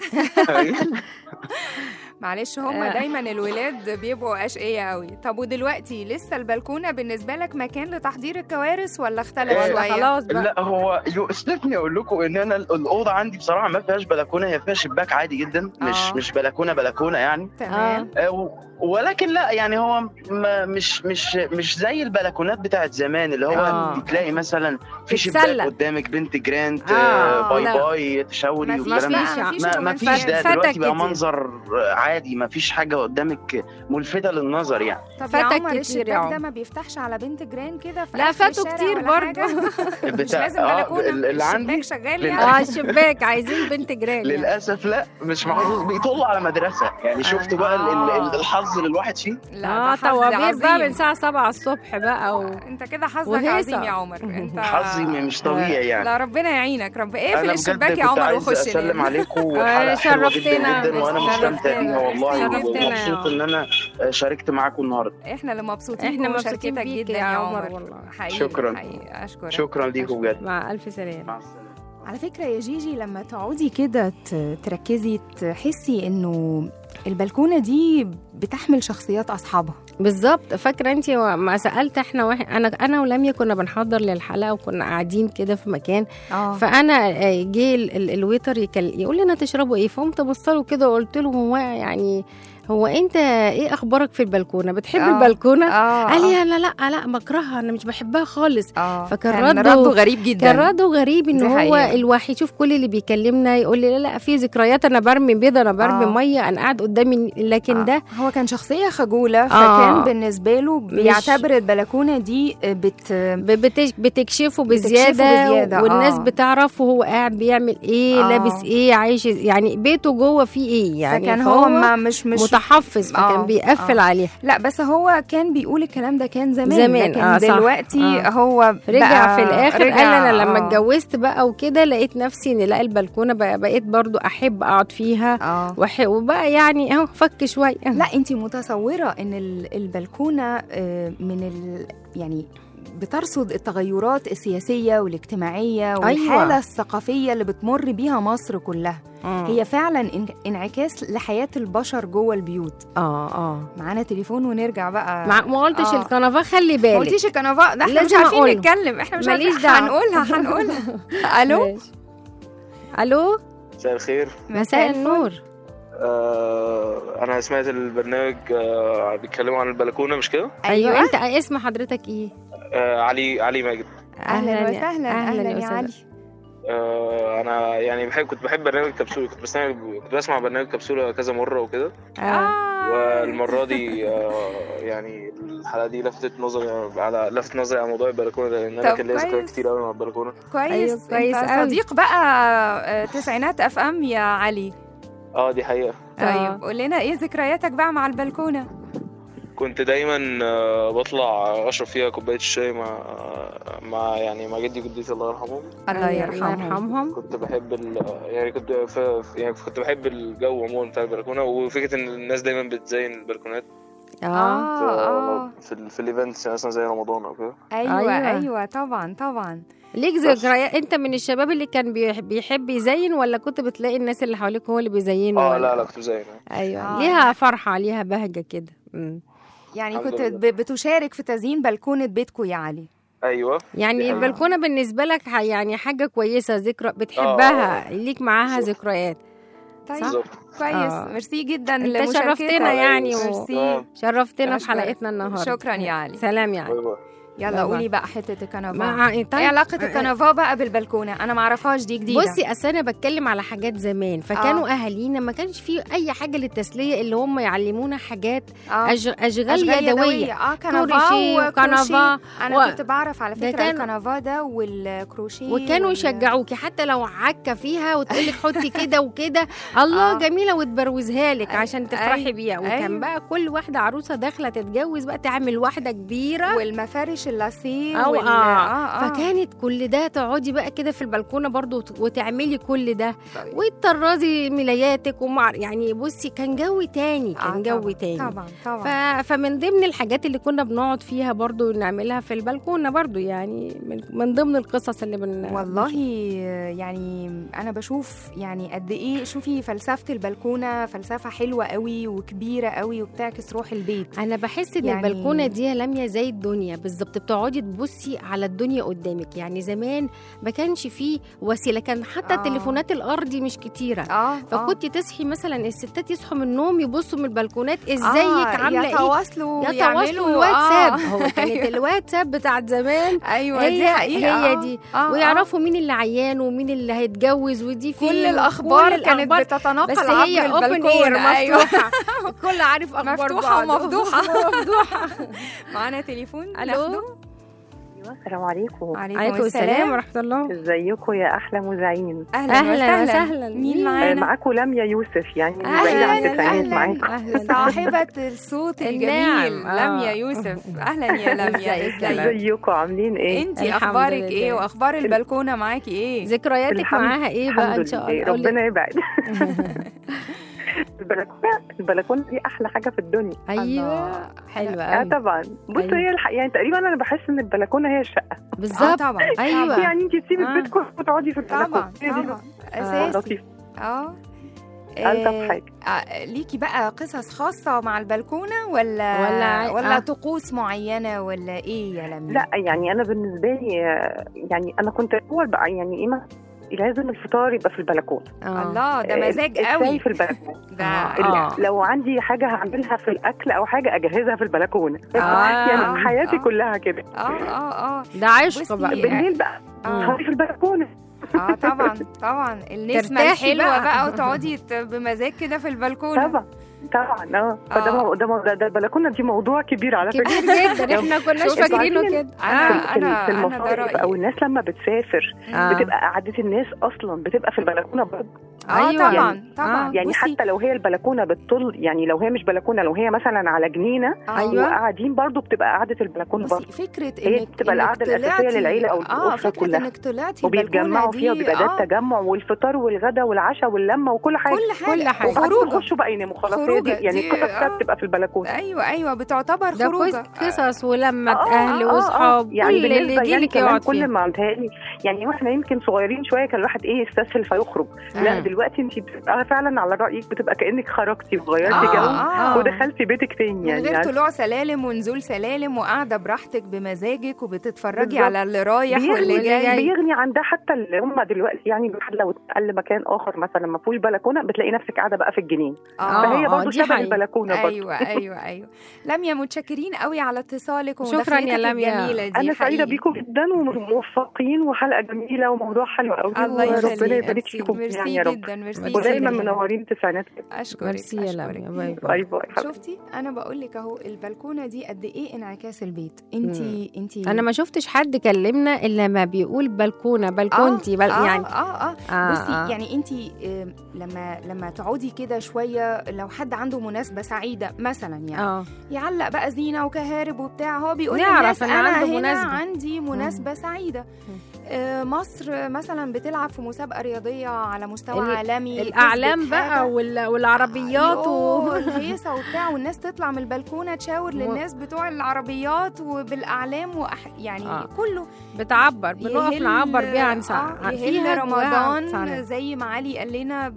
معلش هم دايما الولاد بيبقوا اشقياء قوي. طب ودلوقتي لسه البلكونه بالنسبه لك مكان لتحضير الكوارث ولا اختلف إيه شويه؟ خلاص بقى. لا هو يؤسفني اقول لكم ان انا الاوضه عندي بصراحه ما فيهاش بلكونه. هي فيها شباك عادي جدا. مش آه. مش بلكونه بلكونه يعني. تمام. آه. ولكن لا يعني هو مش مش مش زي البلكونات بتاعت زمان اللي هو آه. تلاقي مثلا في شباك قدامك بنت جراند آه. باي لا. باي تشاوري والكلام ده. ما فيش ده دلوقتي بقى منظر عادي. ما فيش حاجه قدامك ملفته للنظر يعني. طب يا عمر الشباك ده ما بيفتحش على بنت جيران كده؟ لا فاتوا كتير برضه. مش لازم بلكونه اللي عندي شغال يعني. اه الشباك عايزين بنت جيران. للاسف لا مش محظوظ. بيطلوا على مدرسه يعني. شفت بقى الحظ اللي الواحد فيه. لا طوابير بقى من الساعه سبعة الصبح بقى و... انت كده حظك عظيم يا عمر. انت حظي مش طبيعي يعني. لا ربنا يعينك. رب اقفل الشباك يا عمر وخش. اسلم عليكم والحلقه حلوه جدا جدا وانا مستمتع بيها والله ومبسوط ان انا شاركت معاكم النهارده. احنا اللي مبسوطين. احنا مبسوطين جدا يا عمر والله. حقيقي شكرا حقيقي. اشكرك. شكرا ليكم بجد. مع الف سلامه. مع السلامه. على فكره يا جيجي لما تقعدي كده تركزي تحسي انه البلكونه دي بتحمل شخصيات اصحابها. بالظبط. فاكره انت ما سالت احنا واحد انا انا ولميا كنا بنحضر للحلقه وكنا قاعدين كده في مكان أوه. فانا جه الويتر يقول لنا تشربوا ايه فقمت بصله كده وقلت له هو يعني هو انت ايه اخبارك في البلكونه بتحب أوه. البلكونه؟ أوه. قال لي لا لا لا بكرهها انا مش بحبها خالص. أوه. فكان رده غريب جدا. كان رده غريب ان هو الوحيد. شوف كل اللي بيكلمنا يقول لي لا لا في ذكريات انا برمي بيضه انا برمي أوه. ميه انا قاعد قدامي لكن أوه. ده هو كان شخصيه خجوله فكان أوه. بالنسبه له بيعتبر البلكونه دي بت بتكشفه بزياده, بزيادة. والناس أوه. بتعرف وهو قاعد بيعمل ايه أوه. لابس ايه عايش يعني بيته جوه فيه ايه يعني. فكان هو ما مش مش متحفظ فكان بيقفل آه. عليها. لا بس هو كان بيقول الكلام ده كان زمان زمان لكن آه دلوقتي آه. هو رجع في الاخر قال انا لما آه. اتجوزت بقى وكده لقيت نفسي ان لا البلكونه بقيت برضو احب اقعد فيها آه. وبقى يعني اهو فك شويه. لا انت متصوره ان البلكونه من ال يعني بترصد التغيرات السياسية والاجتماعية والحالة أيوة. الثقافية اللي بتمر بيها مصر كلها. مم. هي فعلا انعكاس لحياة البشر جوه البيوت. اه اه معانا تليفون ونرجع بقى. مع... ما قلتش آه. الكنفاه، خلي بالك. ما قلتيش الكنفاه، ده احنا مش عارفين نتكلم، احنا مش عارفين. هنقولها هنقولها الو الو مساء الخير. مساء النور. آه انا سمعت البرنامج آه بيتكلموا عن البلكونه مش كده؟ ايوه, أيوة. انت اسم حضرتك ايه؟ آه علي علي ماجد. اهلا وسهلا. اهلا يا علي. آه انا يعني بحب كنت بحب برنامج كبسوله، كنت بسمع كنت بسمع برنامج كبسوله كذا مره وكده. اه والمره دي آه يعني الحلقه دي لفتت نظري على لفت نظري على موضوع البلكونه ده، لان انا كان ليا ذكريات كتير قوي مع البلكونه. كويس. أيوة كويس. صديق بقى تسعينات اف ام يا علي. اه دي حقيقه. طيب قول لنا ايه ذكرياتك بقى مع البلكونه؟ كنت دايما بطلع اشرب فيها كوبايه الشاي مع مع يعني مع جدي وجدتي الله يرحمهم. الله يرحمهم. كنت بحب ال... يعني كنت ف... يعني كنت بحب الجو عموما بتاع البلكونه، وفكره ان الناس دايما بتزين البلكونات. اه اه في ال... في الايفنتس مثلا زي رمضان او كده. ايوه ايوه, أيوة طبعا طبعا. ليك ذكريات انت من الشباب اللي كان بيحب يزين، ولا كنت بتلاقي الناس اللي حواليك هو اللي بيزينوا؟ اه لا لا كنت بزين. ايوه آه. ليها فرحه، ليها بهجه كده. امم يعني كنت بتشارك في تزيين بلكونه بيتكم يا علي؟ ايوه. يعني البلكونه بالنسبه لك يعني حاجه كويسه، ذكرى بتحبها. آه. ليك معاها ذكريات. طيب كويس. آه. ميرسي جدا انت شرفتنا يعني و... شرفتنا في حلقتنا النهارده. شكرا يا علي. سلام يا علي. يلا قولي بقى حته الكنفاه. مع... طيب. ايه علاقه الكنفاه بقى بالبلكونه؟ انا ما اعرفهاش، دي جديده. بصي اصل انا بتكلم على حاجات زمان، فكانوا آه. اهالينا ما كانش في اي حاجه للتسليه اللي هم يعلمونا حاجات آه. أج... اشغال, أشغال يدويه, يدوية. اه كنفاه وكروشيه. انا و... كنت بعرف على فكره كان... الكنفاه ده والكروشيه، وكانوا وال... يشجعوكي حتى لو عكه فيها وتقول لك حطي كده وكده الله آه. جميله، وتبروزها لك آه. عشان تفرحي بيها. وكان آه. بقى كل واحده عروسه داخله تتجوز بقى تعمل واحده كبيره، والمفارش اللاسيه آه. آه. آه. فكانت كل ده تقعدي بقى كده في البلكونه برضو وتعملي كل ده. طيب. وتطرزي ملاياتك ومع يعني بصي كان جو تاني، كان آه جو طبعًا. تاني طبعا طبعا. ف... فمن ضمن الحاجات اللي كنا بنقعد فيها برضو نعملها في البلكونه برضو، يعني من, من ضمن القصص اللي بن والله يعني انا بشوف يعني قد ايه، شوفي فلسفه البلكونه فلسفه حلوه قوي وكبيره قوي وبتعكس روح البيت. انا بحس ان يعني البلكونه دي لمية زي الدنيا بالظبط، بتقعدي تبصي على الدنيا قدامك. يعني زمان ما كانش فيه وسيله، كان حتى آه. التليفونات الارضي مش كتيره. آه. فكنت آه. تصحي مثلا الستات يصحوا من النوم يبصوا من البلكونات ازيك آه. عامله ايه، يتواصلوا يتواصلوا الواتساب. آه. هو كانت أيوة. الواتساب بتاعت زمان. ايوه هي دي حقيقه. هي دي آه. ويعرفوا مين اللي عيان ومين اللي هيتجوز، ودي في كل الاخبار كانت بتتناقل بس هي البلكونه. ايوه الكل عارف اخبار مفتوحه ومفضوحه. مفضوحه. معانا تليفون. الو السلام عليكم. وعليكم السلام ورحمه الله. ازيكم يا احلى مذيعين؟ اهلا اهلا وسهلا. مين معانا؟ معاكم لميا يوسف، يعني بعيده عن التسعينات معاكم. صاحبه الصوت الجميل لميا يوسف. اهلا يا لميا، ازيكم عاملين ايه؟ انتي اخبارك ايه واخبار البلكونه معاكي ايه؟ ذكرياتك معاها ايه بقى ان شاء الله؟ ربنا يبعد. البلكونه البلكونه دي احلى حاجه في الدنيا. ايوه حلوه اه طبعا. بصي أيوة. هي الحقيقه يعني تقريبا انا بحس ان البلكونه هي الشقه بالظبط. آه طبعا. ايوه يعني انت تسيبي آه. بيتكم وتقعدي في البلكونه. طبعا طبعا اساسي. لطيف. اه ألطف حاجه. آه. ليكي بقى قصص خاصه مع البلكونه ولا ولا, ولا آه. طقوس معينه ولا ايه يا لميا؟ لا يعني انا بالنسبه لي يعني انا كنت الاول بقى يعني ايه لازم الفطار يبقى في البلكونه. آه. الله ده مزاج قوي. في البلكونه. آه. لو عندي حاجه هعملها في الاكل او حاجه اجهزها في البلكونه. آه. يعني آه. حياتي آه. كلها كده. اه اه اه ده عشق بقى. بالليل بقى تقعدي في البلكونه. اه طبعا طبعا النسمه الحلوه بقى, بقى وتقعدي بمزاج كده في البلكونه. طبعا طبعا اه فده ده ده البلكونه دي موضوع كبير على فكره. كبير جدا. احنا كناش فاكرينه كده. انا انا في المصايف او الناس لما بتسافر آه. بتبقى قعده الناس اصلا بتبقى في البلكونه برضه. اه طبعا طبعا. يعني حتى لو هي البلكونه بتطل، يعني لو هي مش بلكونه، لو هي مثلا على جنينه أيوة. وقاعدين برضو بتبقى قعده البلكونه برضو. فكره هي بتبقى القعده الاساسيه للعيله او الاسره كلها. انك طلعتي وبيتجمعوا فيها وبيبقى ده آه. التجمع والفطار والغدا والعشاء واللمه وكل حاجه كل حاجه, كل حاجة. وخروجه يخشوا بقى يناموا خلاص. دي يعني القصص آه. بتبقى في البلكونه. ايوه ايوه بتعتبر خروجه، قصص ولمه آه اهل آه واصحاب. يعني كل اللي يجي لك يقعد كل ما متهيألي يعني واحنا يمكن صغيرين شويه كان الواحد ايه يستسهل فيخرج. آه. لا دلوقتي انت بتبقى فعلا على رايك بتبقى كانك خرجتي وغيرتي آه جو آه. ودخلتي بيتك تاني، يعني من غير طلوع سلالم ونزول سلالم، وقاعده براحتك بمزاجك وبتتفرجي بالزبط. على اللي رايح واللي جاي. بيغني عن ده حتى اللي هم دلوقتي يعني الواحد لو اتقل مكان اخر مثلا ما فيهوش بلكونه بتلاقي نفسك قاعده بقى في الجنين. آه. فهي برضه شبه البلكونه برضه. ايوه ايوه ايوه. لميا متشكرين قوي على اتصالك شكرا يا لميا. الجميله دي. انا سعيده بيكم جدا وموفقين وحلقه جميله وموضوع حلو قوي. الله يخليك. ربنا يبارك فيكم يعني يا رب. ودايما منورين التسعينات. اشكرك. ميرسي يا لميا. باي باي باي. شفتي انا بقول لك اهو البلكونه دي قد ايه انعكاس البيت. انت انت انا ما شفتش حد كلمنا الا ما بيقول بلكونه بلكونتي آه بل آه يعني اه اه, آه بصي آه. يعني انت آه لما لما تقعدي كده شويه، لو حد عنده مناسبه سعيده مثلا يعني آه. يعلق بقى زينه وكهارب وبتاع، هو بيقول للناس انا عنده هنا مناسبة. عندي مناسبه مم. سعيده. آه مصر مثلا بتلعب في مسابقه رياضيه على مستوى عالمي، الاعلام بقى والعربيات والهيصه وبتاع، والناس تطلع من البلكونه تشاور و... للناس بتوع العربيات وبالاعلام وأح... يعني آه. كله بتعبر، بنقف نعبر بيها عن ساعه آه فيها رمضان زي ما علي قال لنا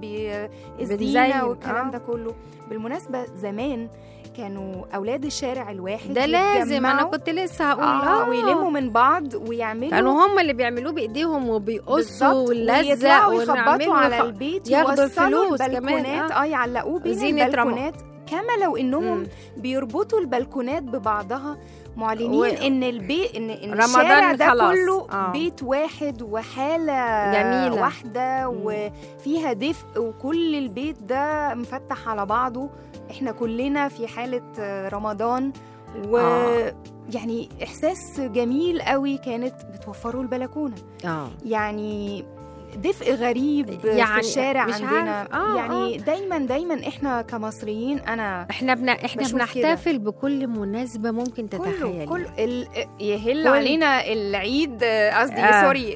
بالزينه والكلام آه. ده كله. بالمناسبه زمان كانوا اولاد الشارع الواحد ده لازم، انا كنت لسه هقول اه, آه ويلموا من بعض ويعملوا، كانوا هم اللي بيعملوه بايديهم وبيقصوا واللزق ويخبطوا على البيت ياخدوا الفلوس كمان اه, آه يعلقوه بين البلكونات كما لو انهم مم. بيربطوا البلكونات ببعضها، معلنين و... ان البيت ان, إن الشارع ده خلاص. كله آه. بيت واحد وحاله جميلة. واحده مم. وفيها دفء، وكل البيت ده مفتح على بعضه. احنا كلنا في حاله رمضان و آه. يعني احساس جميل قوي كانت بتوفره البلكونه. آه. يعني دفء غريب يعني في الشارع عندنا. آه يعني آه. دايما دايما احنا كمصريين انا احنا بنا احنا بنحتفل بكل مناسبه ممكن تتخيلي. كل ال... يهل كل... علينا العيد قصدي آه. سوري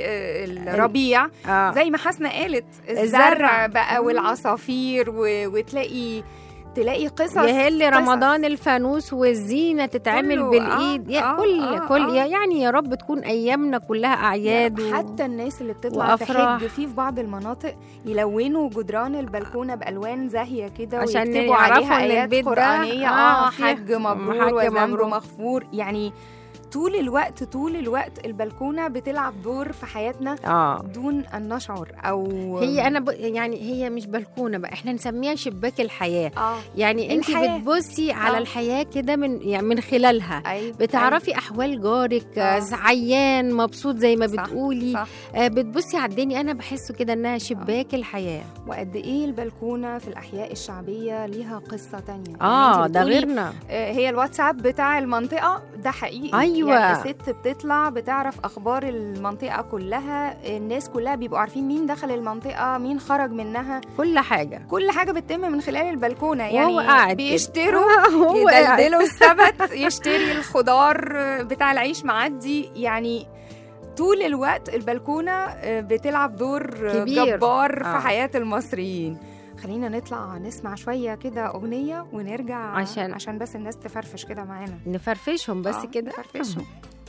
الربيع آه. زي ما حسنة قالت الزرع بقى والعصافير و... وتلاقي تلاقي قصص يهل رمضان الفانوس والزينه تتعمل بالايد. آه آه كل آه كل آه يعني يا رب تكون ايامنا كلها اعياد و... حتى الناس اللي بتطلع تحج في في بعض المناطق يلونوا جدران البلكونه بالوان زاهيه كده ويكتبوا عليها ايات قرانيه اه حج مبرور وذنب مغفور. يعني طول الوقت طول الوقت البلكونه بتلعب دور في حياتنا آه. دون ان نشعر. او هي انا ب... يعني هي مش بلكونه بقى، احنا نسميها شباك الحياه. آه. يعني انت بتبصي آه. على الحياه كده من يعني من خلالها. أيوة. بتعرفي أيوة. احوال جارك آه. عيان مبسوط زي ما صح. بتقولي صح. آه بتبصي على الدنيا. انا بحسه كده انها شباك آه. الحياه. وقد ايه البلكونه في الاحياء الشعبيه ليها قصه تانية. اه يعني ده غيرنا. آه هي الواتساب بتاع المنطقه ده حقيقي. أيوة. يعني الست بتطلع بتعرف اخبار المنطقه كلها، الناس كلها بيبقوا عارفين مين دخل المنطقه مين خرج منها، كل حاجه كل حاجه بتتم من خلال البلكونه. يعني بيشتروا يدلدلوا السبت يشتري الخضار بتاع العيش معدي. يعني طول الوقت البلكونه بتلعب دور كبير. جبار آه. في حياه المصريين. خلينا نطلع نسمع شوية كده أغنية ونرجع عشان عشان بس الناس تفرفش كده معانا، نفرفشهم بس آه كده نفرفشهم.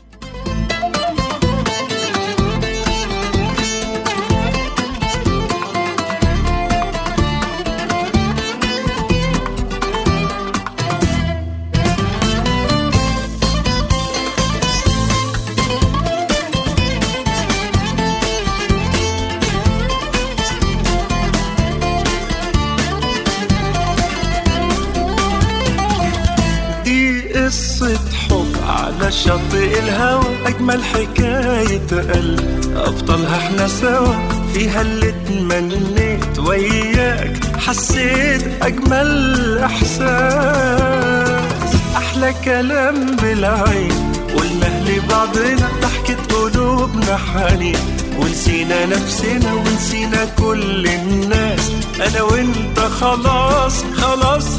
قصة حب على شاطئ الهوى، أجمل حكاية قلب أبطالها احنا سوا، فيها اللي اتمنيت وياك حسيت أجمل إحساس، أحلى كلام بالعين قلناه لبعضنا، ضحكة قلوبنا حنين ونسينا نفسنا ونسينا كل الناس، انا وانت خلاص خلاص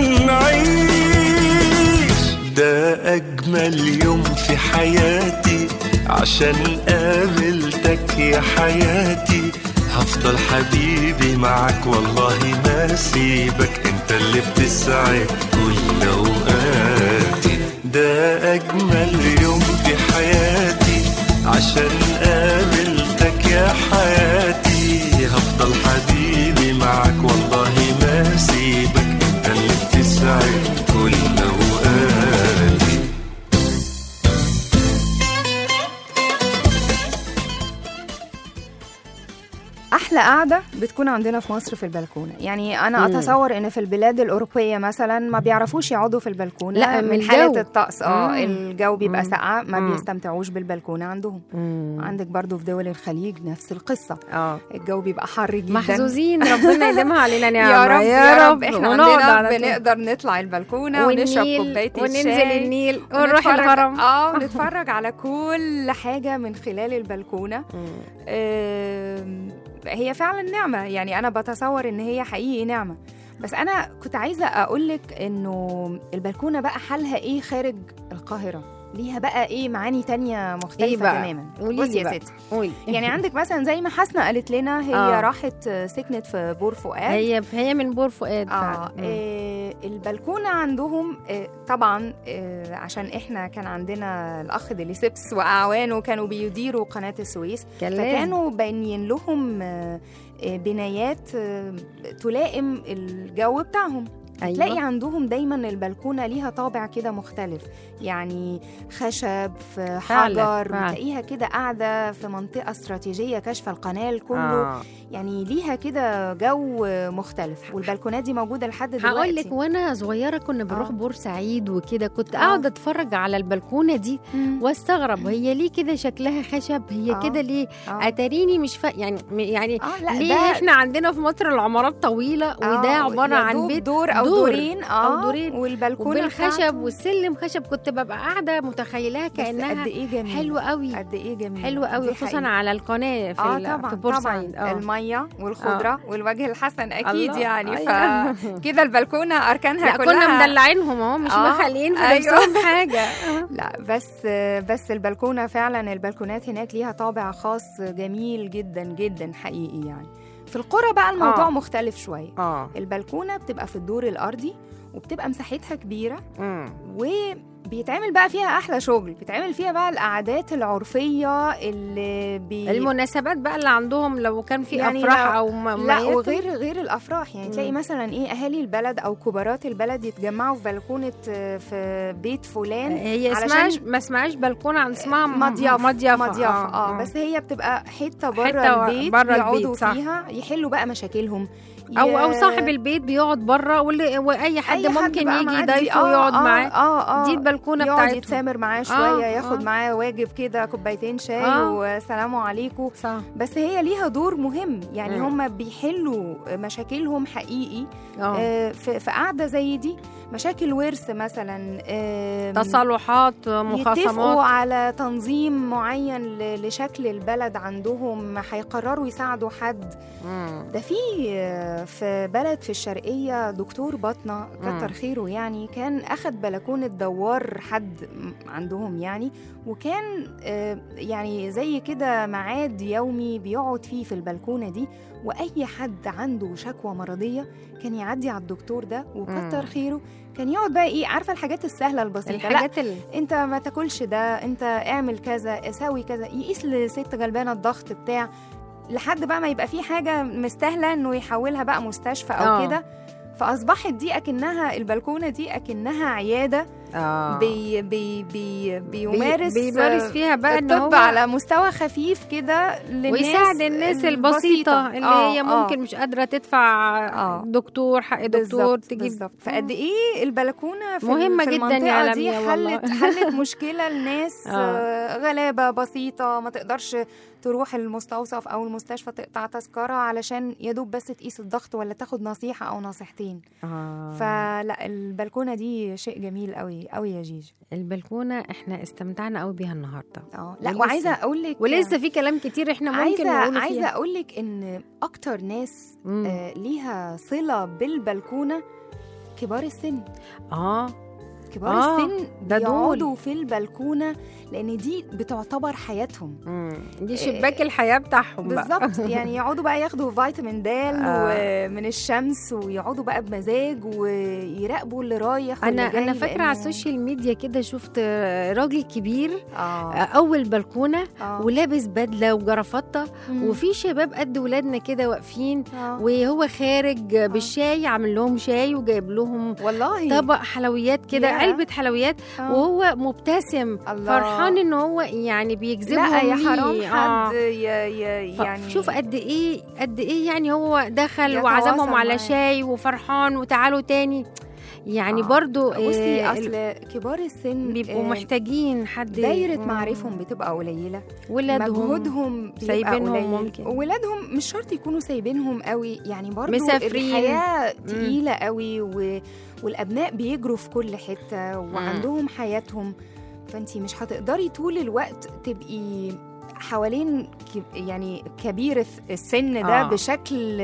هنعيش. ده اجمل يوم في حياتي عشان قابلتك يا حياتي، هفضل حبيبي معاك والله ما سيبك، انت اللي بتسعد كل اوقاتي. ده اجمل يوم في حياتي عشان قابلتك يا حياتي، هفضل حبيبي معاك والله ما سيبك، انت اللي بتسعد كل اوقاتي. احلى قعده بتكون عندنا في مصر في البلكونه. يعني انا مم. اتصور ان في البلاد الاوروبيه مثلا ما بيعرفوش يقعدوا في البلكونه، لا من حاله الطقس اه الجو بيبقى ساقع، ما مم. بيستمتعوش بالبلكونه عندهم. مم. عندك برضو في دول الخليج نفس القصه، اه الجو بيبقى حر جدا، محظوظين ربنا يديمها علينا نعمه. يا رب يا رب احنا عندنا بنقدر نطلع البلكونه ونشرب كوبايه الشاي وننزل النيل ونروح الهرم اه ونتفرج على كل حاجه من خلال البلكونه. هي فعلا نعمة، يعني أنا بتصور إن هي حقيقي نعمة. بس أنا كنت عايزة أقولك إنه البلكونة بقى حالها إيه خارج القاهرة، ليها بقى إيه معاني تانية مختلفة إيه تماما. بصي يا ستي، يعني عندك مثلا زي ما حسنة قالت لنا هي آه. راحت سكنت في بور فؤاد، هي هي من بور فؤاد. آه. آه البلكونة عندهم آه طبعا آه عشان إحنا كان عندنا الأخ ديليسيبس وأعوانه كانوا بيديروا قناة السويس، فكانوا باينين لهم آه بنايات آه تلائم الجو بتاعهم. أيوة. تلاقي عندهم دايما البلكونة ليها طابع كده مختلف، يعني خشب في حجر، تلاقيها كده قاعدة في منطقة استراتيجية كشف القناة كله. آه. يعني ليها كده جو مختلف، والبلكونات دي موجودة لحد دلوقتي. هقول لك وانا صغيرة كنا بنروح آه. بورسعيد وكده، كنت قاعدة اتفرج على البلكونة دي واستغرب هي ليه كده شكلها خشب، هي آه. كده ليه آه. اتاريني مش فا يعني يعني آه ليه احنا عندنا في مصر العمارات طويلة آه. وده عبارة عن بيت دور أو دور. دورين اه دورين والبلكونه بالخشب والسلم خشب. كنت ببقى قاعده متخيلها كانها قد ايه جميل، حلوه قوي، قد ايه جميل، حلوه قوي، خصوصا على القناه في آه طبعًا في بورسعيد. آه. الميه والخضره آه. والوجه الحسن اكيد الله. يعني أيوة. فكده البلكونه اركانها كلها كنا مدلعينهم اهو، مش آه. مخليين في نفسهم أيوة. حاجه. لا بس بس البلكونه فعلا، البلكونات هناك ليها طابع خاص جميل جدا جدا حقيقي. يعني في القرى بقى الموضوع آه. مختلف شويه. آه. البلكونه بتبقى في الدور الارضي وبتبقى مساحتها كبيره، مم. وبيتعمل بقى فيها احلى شغل، بيتعمل فيها بقى القعدات العرفيه اللي بي... المناسبات بقى اللي عندهم لو كان في يعني افراح او م... لا وغير غير الافراح. يعني مم. تلاقي مثلا ايه اهالي البلد او كبارات البلد يتجمعوا في بلكونه في بيت فلان. هي اسمهاش ما اسمهاش بلكونه، اسمها مضيافه مضيافه, مضيافة. آه. آه. بس هي بتبقى حته بره البيت بيقعدوا فيها يحلوا بقى مشاكلهم، او او صاحب البيت بيقعد بره، واي حد أي ممكن حد يجي يضيفه ويقعد آه معاه. آه آه دي البلكونه بتاعته، بتاعته يتسامر معاه شويه، آه ياخد آه معاه واجب كده كوبايتين شاي آه وسلام عليكم. صح. بس هي ليها دور مهم، يعني هم بيحلوا مشاكلهم حقيقي آه. آه في, في قعده زي دي، مشاكل ورث مثلا، آه تصالحات، مخاصمات، يتفقوا على تنظيم معين لشكل البلد عندهم، هيقرروا يساعدوا حد. مم. ده في في بلد في الشرقية دكتور باطنة كتر خيره، يعني كان أخد بلكونة دوار حد عندهم يعني، وكان يعني زي كده معاد يومي بيقعد فيه في البلكونة دي، وأي حد عنده شكوى مرضية كان يعدي على الدكتور ده وكتر خيره، كان يقعد بقى ايه، عارفه الحاجات السهله البسيطه، الحاجات ال... انت ما تاكلش ده، انت اعمل كذا، سوي كذا، يقيس لست غلبانه الضغط بتاع، لحد بقى ما يبقى في حاجه مستاهله انه يحولها بقى مستشفى او كده. فاصبحت دي اكنها البلكونه دي اكنها عياده آه. بي بي بي بيمارس بي بيمارس فيها بقى ان هو على مستوى خفيف كده للناس، ويساعد الناس البسيطه اللي آه هي ممكن آه. مش قادره تدفع آه. دكتور حق دكتور تجيب بالزبط. فقد ايه البلكونه في مهمه في جدا يا دي حلت حلت مشكله لناس آه. غلابه بسيطه ما تقدرش تروح المستوصف او المستشفى تقطع تذكره علشان يدوب بس تقيس الضغط ولا تاخد نصيحه او نصيحتين. آه. فلا البلكونه دي شيء جميل قوي قولي قوي يا جيجي. البلكونه احنا استمتعنا قوي بيها النهارده. اه لا وعايزه اقول لك ولسه في كلام كتير احنا ممكن عايزة نقوله فيها. عايزه اقول لك ان اكتر ناس آه ليها صله بالبلكونه كبار السن. اه كبار آه السن بيقعدوا في البلكونه لان دي بتعتبر حياتهم. مم. دي شباك آه الحياه بتاعهم بالظبط. يعني يقعدوا بقى ياخدوا فيتامين د آه. ومن الشمس ويقعدوا بقى بمزاج ويراقبوا اللي رايح انا واللي جاي. انا فاكره لأنه... على السوشيال ميديا كده شفت راجل كبير آه. اول بلكونه آه. ولابس بدله وجرافطه وفي شباب قد ولادنا كده واقفين آه. وهو خارج آه. بالشاي عامل لهم شاي وجايب لهم والله طبق حلويات كده علبه حلويات آه. وهو مبتسم الله. فرحان ان هو يعني بيجذبهم. لا يا حرام آه. حد يعني شوف قد ايه قد ايه يعني هو دخل وعزمهم على شاي وفرحان وتعالوا تاني. يعني آه. برضو بصي آه اصل كبار السن بيبقوا آه محتاجين حد دايره معارفهم بتبقى قليله، ولادهم مجهودهم سايبينهم ممكن، ولادهم مش شرط يكونوا سايبينهم قوي يعني برضو مسافرين. الحياه تقيله قوي و... والابناء بيجروا في كل حته وعندهم مم. حياتهم، فانتي مش هتقدري طول الوقت تبقي حوالين يعني كبير السن ده آه. بشكل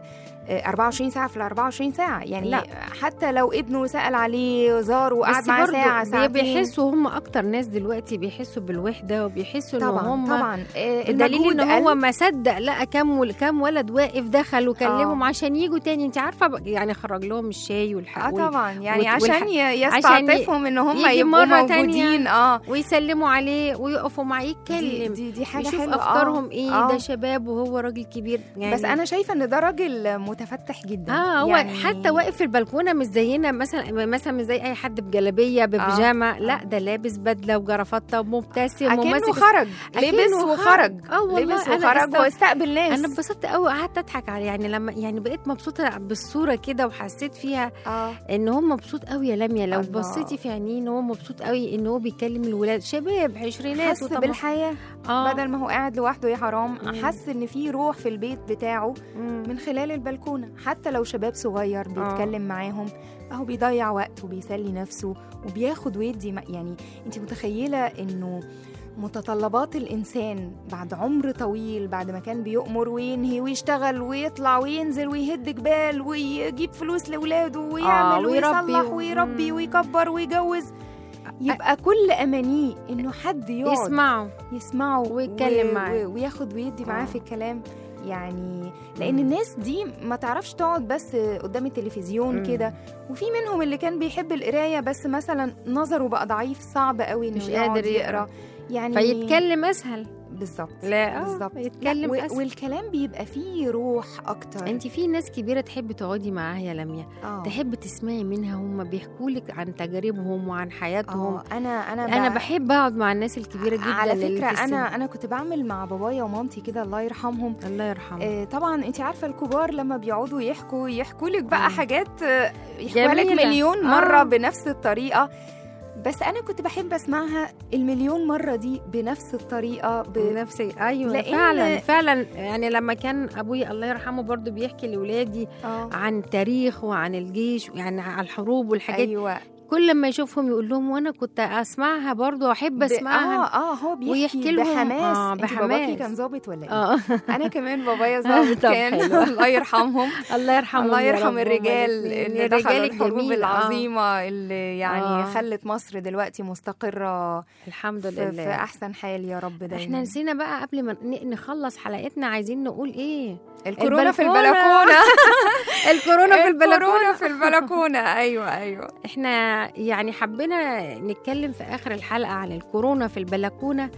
أربعة وعشرين ساعة في الأربعة وعشرين ساعة يعني لا. حتى لو ابنه سأل عليه زار وقعد معاه ساعة ساعتين بيحسوا هم أكتر ناس دلوقتي بيحسوا بالوحدة وبيحسوا طبعًا إن هم طبعا الدليل إن هو ما صدق لقى كم كم ولد واقف دخل وكلمهم آه. عشان يجوا تاني. أنت عارفة يعني خرج لهم الشاي والحق آه طبعا يعني والح... عشان يستعطفهم إن هم يبقوا موجودين اه ويسلموا عليه ويقفوا معاه يتكلم. دي, دي حاجة يشوف حلوة أفكارهم آه. إيه آه. ده شباب وهو راجل كبير يعني. بس أنا شايفة إن ده راجل متفتح جدا اه هو يعني حتى واقف في البلكونه مش زينا مثلا مثلا مش زي اي حد بجلابيه ببيجامه آه. لا ده لابس بدله وجرافطه ومبتسم وماسك خرج لبس وخرج اه لبس وخرج واستقبل ناس. انا اتبسطت قوي قعدت اضحك على يعني لما يعني بقيت مبسوطه بالصوره كده وحسيت فيها آه. ان هو مبسوط قوي يا لميا. لو الله. بصيتي في عينيه ان هو مبسوط قوي ان هو بيكلم الولاد شباب عشرينات حس بالحياه آه. بدل ما هو قاعد لوحده يا حرام. حس ان في روح في البيت بتاعه مم. من خلال البلكونه حتى لو شباب صغير بيتكلم آه. معاهم اهو بيضيع وقت وبيسلي نفسه وبياخد ويدي. يعني انت متخيله انه متطلبات الانسان بعد عمر طويل بعد ما كان بيؤمر وينهي ويشتغل ويطلع وينزل ويهد جبال ويجيب فلوس لاولاده ويعمل آه ويصلح ويربي ويكبر ويجوز يبقى كل امانيه انه حد يقعد يسمعه يسمعه ويتكلم معاه وياخد ويدي معاه في الكلام. يعني لان الناس دي ما تعرفش تقعد بس قدام التلفزيون كده. وفي منهم اللي كان بيحب القرايه بس مثلا نظره بقى ضعيف صعب قوي انه مش قادر يقرا يعني فيتكلم اسهل. بالظبط لا بالظبط يتكلم و... والكلام بيبقى فيه روح اكتر. انت في ناس كبيره تحب تقعدي معاها يا لميا آه. تحب تسمعي منها هم بيحكوا لك عن تجاربهم وعن حياتهم. آه. انا انا ب... انا بحب اقعد مع الناس الكبيره جدا. على فكره انا انا كنت بعمل مع بابايا ومامتي كده الله يرحمهم. الله يرحمهم. آه طبعا انت عارفه الكبار لما بيقعدوا يحكوا يحكوا لك بقى آه. حاجات يحكوا لك مليون مره آه. بنفس الطريقه. بس أنا كنت بحب أسمعها المليون مرة دي بنفس الطريقة ب... بنفس أيوة فعلا فعلا. يعني لما كان أبوي الله يرحمه برضو بيحكي لأولادي آه. عن تاريخ وعن الجيش يعني عن الحروب والحاجات. أيوة. كل ما يشوفهم يقول لهم وانا كنت اسمعها برضو واحب اسمعها. اه اه هو بيحكي بحماس. اه بحماس. باباكي كان ظابط ولا ايه؟ اه انا كمان بابايا ظابط كان الله يرحمهم. الله يرحمهم الله يرحم الرجال اللي دخلوا الحروب العظيمه آه. اللي يعني آه. خلت مصر دلوقتي مستقره الحمد لله في احسن حال يا رب دايما. احنا نسينا بقى قبل ما نخلص حلقتنا عايزين نقول ايه؟ الكورونا في البلكونه. الكورونا في البلكونه. الكورونا في البلكونه. ايوه ايوه احنا يعني حبينا نتكلم في آخر الحلقة عن الكورونا في البلكونة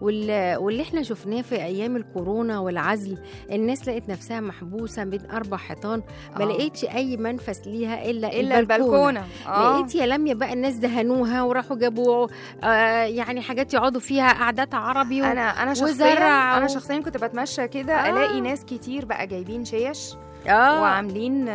واللي احنا شفناه في أيام الكورونا والعزل. الناس لقيت نفسها محبوسة بين أربع حيطان ما لقيتش أي منفس ليها إلا, إلا البلكونة. آه. لقيت يا لميا بقى الناس دهنوها وراحوا جابوا آه يعني حاجات يقعدوا فيها قعدات عربي و... أنا أنا شخصيا أنا شخصيا كنت بتمشى كده آه. ألاقي ناس كتير بقى جايبين شيش آه. وعاملين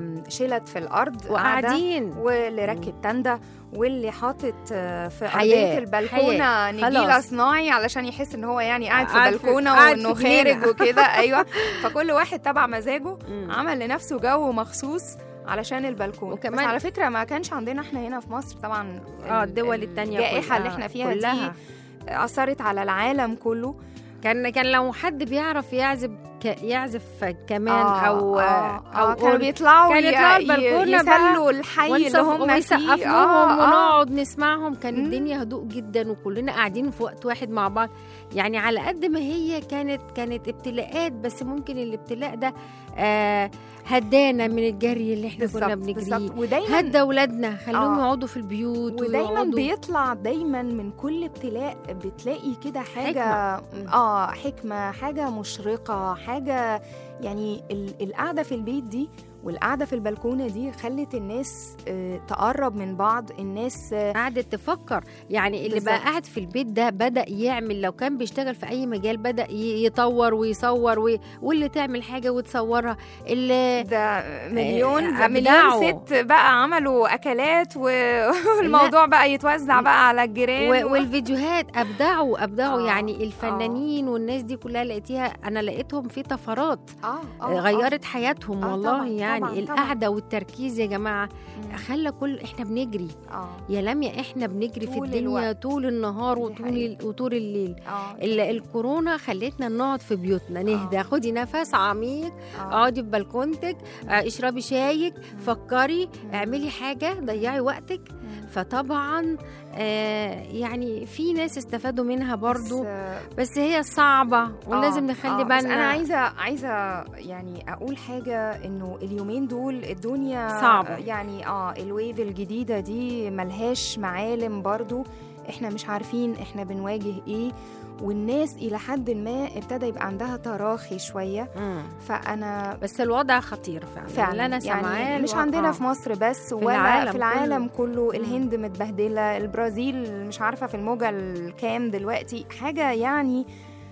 شلت في الأرض وقاعدين واللي راكب تندة واللي حاطط في أرضية البلكونة نجيلة صناعي علشان يحس ان هو يعني قاعد في بلكونة وانه خارج وكده. ايوه فكل واحد تبع مزاجه عمل لنفسه جو مخصوص علشان البلكونه. وكمان بس على فكره ما كانش عندنا احنا هنا في مصر طبعا. اه الدول التانية الجائحه اللي احنا فيها كلها دي اثرت على العالم كله. كان كان لو حد بيعرف يعزف يعزف كمان آه او آه او آه كانوا بيطلعوا كانوا يطلعوا البلكونه يسلوا الحي اللي هم ويسقفوا فيه لهم آه ونقعد نسمعهم. كان الدنيا هدوء جدا وكلنا قاعدين في وقت واحد مع بعض. يعني على قد ما هي كانت كانت ابتلاءات، بس ممكن الابتلاء ده آه هدانا من الجري اللي احنا كنا بنجريه، هدى اولادنا خلوهم آه يقعدوا في البيوت ودايما ويقعدوا. بيطلع دايما من كل ابتلاء بتلاقي كده حاجه حكمة. اه حكمه، حاجه مشرقه، حاجه يعني القعده في البيت دي والقعده في البلكونه دي خلت الناس آه تقرب من بعض. الناس آه قعدت تفكر. يعني اللي بقى قاعد في البيت ده بدأ يعمل، لو كان بيشتغل في أي مجال بدأ يطور ويصور وي... واللي تعمل حاجة وتصورها. اللي ده مليون آه مليون ست بقى عملوا أكلات والموضوع بقى يتوزع بقى على الجيران و... والفيديوهات أبدعوا أبدعوا آه يعني الفنانين آه والناس دي كلها لقيتيها، أنا لقيتهم في طفرات آه آه غيرت حياتهم آه والله طبعًا يعني يعني طبعًا القعده طبعًا. والتركيز يا جماعه مم. خلى كل احنا بنجري آه. يا لميا احنا بنجري في الدنيا الوقت. طول النهار وطول وطول الليل. آه. الكورونا خلتنا نقعد في بيوتنا نهدى. آه. خدي نفس عميق، اقعدي آه. في بلكونتك، اشربي شايك، مم. فكري، مم. اعملي حاجه، ضيعي وقتك. مم. فطبعا آه يعني في ناس استفادوا منها برضو، بس, بس هي صعبه ولازم آه. نخلي بالنا. انا عايزه عايزه يعني اقول حاجه، انه اليومين دول الدنيا صعبه يعني اه الويف الجديده دي ملهاش معالم برضو. احنا مش عارفين احنا بنواجه ايه، والناس الى حد ما ابتدى يبقى عندها تراخي شويه. مم. فانا بس الوضع خطير فعلا, فعلا. أنا يعني مش عندنا آه. في مصر بس في ولا العالم في العالم كله, كله. مم. الهند متبهدله، البرازيل مش عارفه في الموجه الكام دلوقتي، حاجه يعني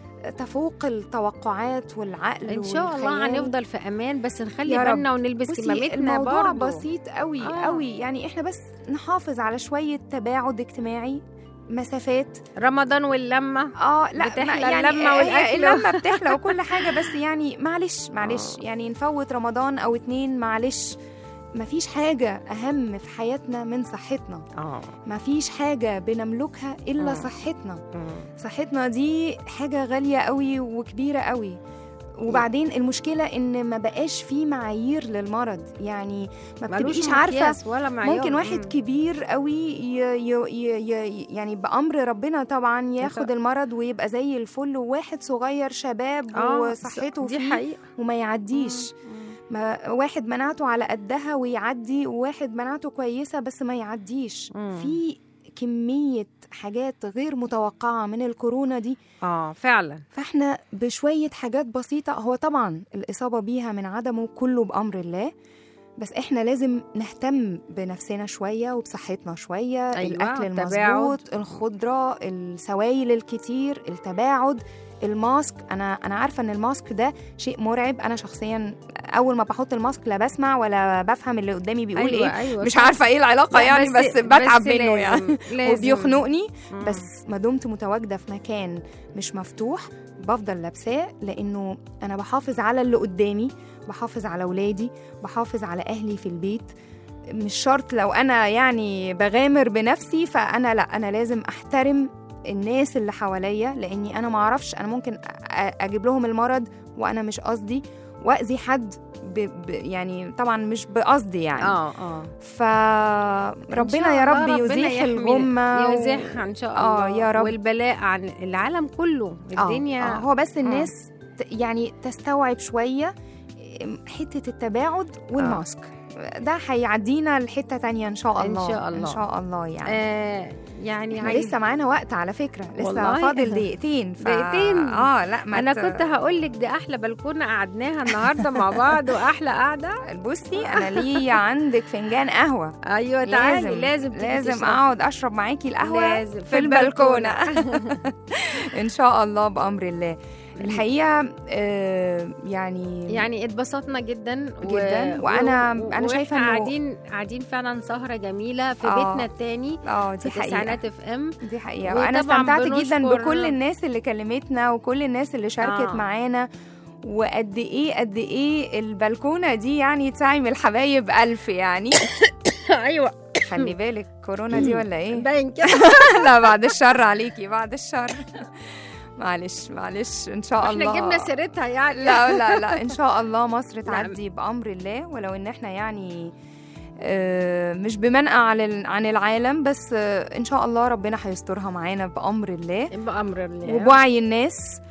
تفوق التوقعات والعقل ان شاء والخيال. الله هنفضل في امان، بس نخلي بالنا ونلبس كمامتنا. الموضوع برضو بسيط قوي آه. قوي. يعني احنا بس نحافظ على شويه تباعد اجتماعي، مسافات. رمضان واللمه اه لا بتحلى يعني اللمه والاكل اللمه بتحلى وكل حاجه، بس يعني معلش معلش آه. يعني نفوت رمضان او اتنين معلش. مفيش حاجة أهم في حياتنا من صحتنا. آه. مفيش حاجة بنملكها إلا آه. صحتنا. آه. صحتنا دي حاجة غالية قوي وكبيرة قوي. وبعدين المشكلة إن ما بقاش فيه معايير للمرض. يعني ما بتبقيش عارفة ولا ممكن واحد مم. كبير قوي ي ي ي ي يعني بأمر ربنا طبعا ياخد المرض ويبقى زي الفل، وواحد صغير شباب آه. وصحته دي فيه حقيقة. وما يعديش. مم. ما واحد مناعته على قدها ويعدي، وواحد مناعته كويسة بس ما يعديش. مم. في كمية حاجات غير متوقعة من الكورونا دي. آه فعلا. فاحنا بشوية حاجات بسيطة، هو طبعا الإصابة بيها من عدمه كله بأمر الله، بس احنا لازم نهتم بنفسنا شوية وبصحتنا شوية. أيوة. الأكل المظبوط، الخضرة، السوائل الكتير، التباعد، الماسك. انا انا عارفه ان الماسك ده شيء مرعب. انا شخصيا اول ما بحط الماسك لا بسمع ولا بفهم اللي قدامي بيقول أيوة ايه. أيوة مش عارفه ايه العلاقه يعني، بس, بس بتعب بس منه لازم يعني لازم. وبيخنقني. مم. بس ما دمت متواجده في مكان مش مفتوح بفضل لابساه، لانه انا بحافظ على اللي قدامي، بحافظ على اولادي، بحافظ على اهلي في البيت. مش شرط لو انا يعني بغامر بنفسي، فانا لا، انا لازم احترم الناس اللي حواليا، لاني انا ما اعرفش، انا ممكن اجيب لهم المرض وانا مش قصدي، واذي حد ب ب يعني طبعا مش بقصدي يعني. اه اه فربنا يا رب يزيح الغمه يزيحها ان شاء الله. اه يا رب. والبلاء عن العالم كله، الدنيا. آه آه هو بس الناس آه. يعني تستوعب شويه حته التباعد والماسك. آه. ده هيعدينا لحته تانية ان شاء الله. ان شاء الله ان شاء الله يعني. آه يعني عايز... لسه معانا وقت على فكره، لسه فاضل دقيقتين. ف... دقيقتين اه لا ما انا ت... كنت هقول لك دي احلى بلكونه قعدناها النهارده مع بعض، واحلى قعده. بصي انا لي عندك فنجان قهوه. ايوه تعالي، لازم لازم اقعد اشرب معاكي القهوه في, في البلكونه ان شاء الله بامر الله. الحقيقه آه يعني يعني اتبسطنا جدا جدا و... وانا و... انا شايفه انه قاعدين قاعدين فعلا سهره جميله في آه. بيتنا الثاني. اه دي حقيقه، تسعينات اف ام. دي حقيقه. وانا استمتعت جدا بكل الناس اللي كلمتنا وكل الناس اللي شاركت آه. معانا، وقد ايه قد ايه البلكونه دي يعني تساعي من الحبايب الف يعني. ايوه خلي بالك كورونا دي ولا ايه؟ باين كده. لا بعد الشر عليكي، بعد الشر. معلش معلش ان شاء الله احنا جبنا سيرتها يعني. لا لا لا ان شاء الله مصر تعدي بامر الله، ولو ان احنا يعني مش بمنأى عن العالم، بس ان شاء الله ربنا هيسترها معانا بامر الله بامر الله وبوعي الناس.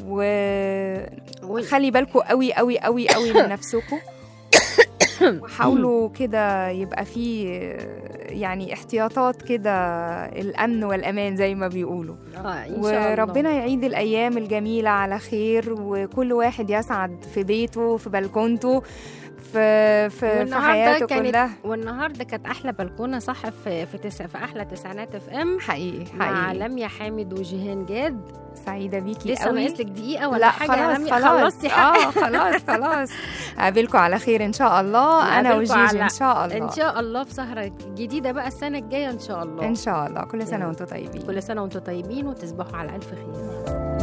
وخلي بالكم قوي قوي قوي قوي من نفسكم، وحاولوا كده يبقى فيه يعني احتياطات كده، الأمن والأمان زي ما بيقولوا. آه وربنا يعيد الأيام الجميلة على خير، وكل واحد يسعد في بيته في بلكونته في في, في حياته كلها. والنهارده كانت احلى بلكونه صح في في, تس... في احلى تسعينات اف ام حقيقي مع حقيقي لميا حامد وجيهان جاد. سعيده بيكي لسه قوي. ناقص لك دقيقه ولا لا حاجه؟ خلاص خلاص اه خلاص خلاص اقابلكم على خير ان شاء الله، انا وجيجي ان شاء الله ان شاء الله في سهره جديده بقى السنه الجايه ان شاء الله. ان شاء الله. كل سنه وانتم طيبين. كل سنه وانتم طيبين وتصبحوا على الف خير.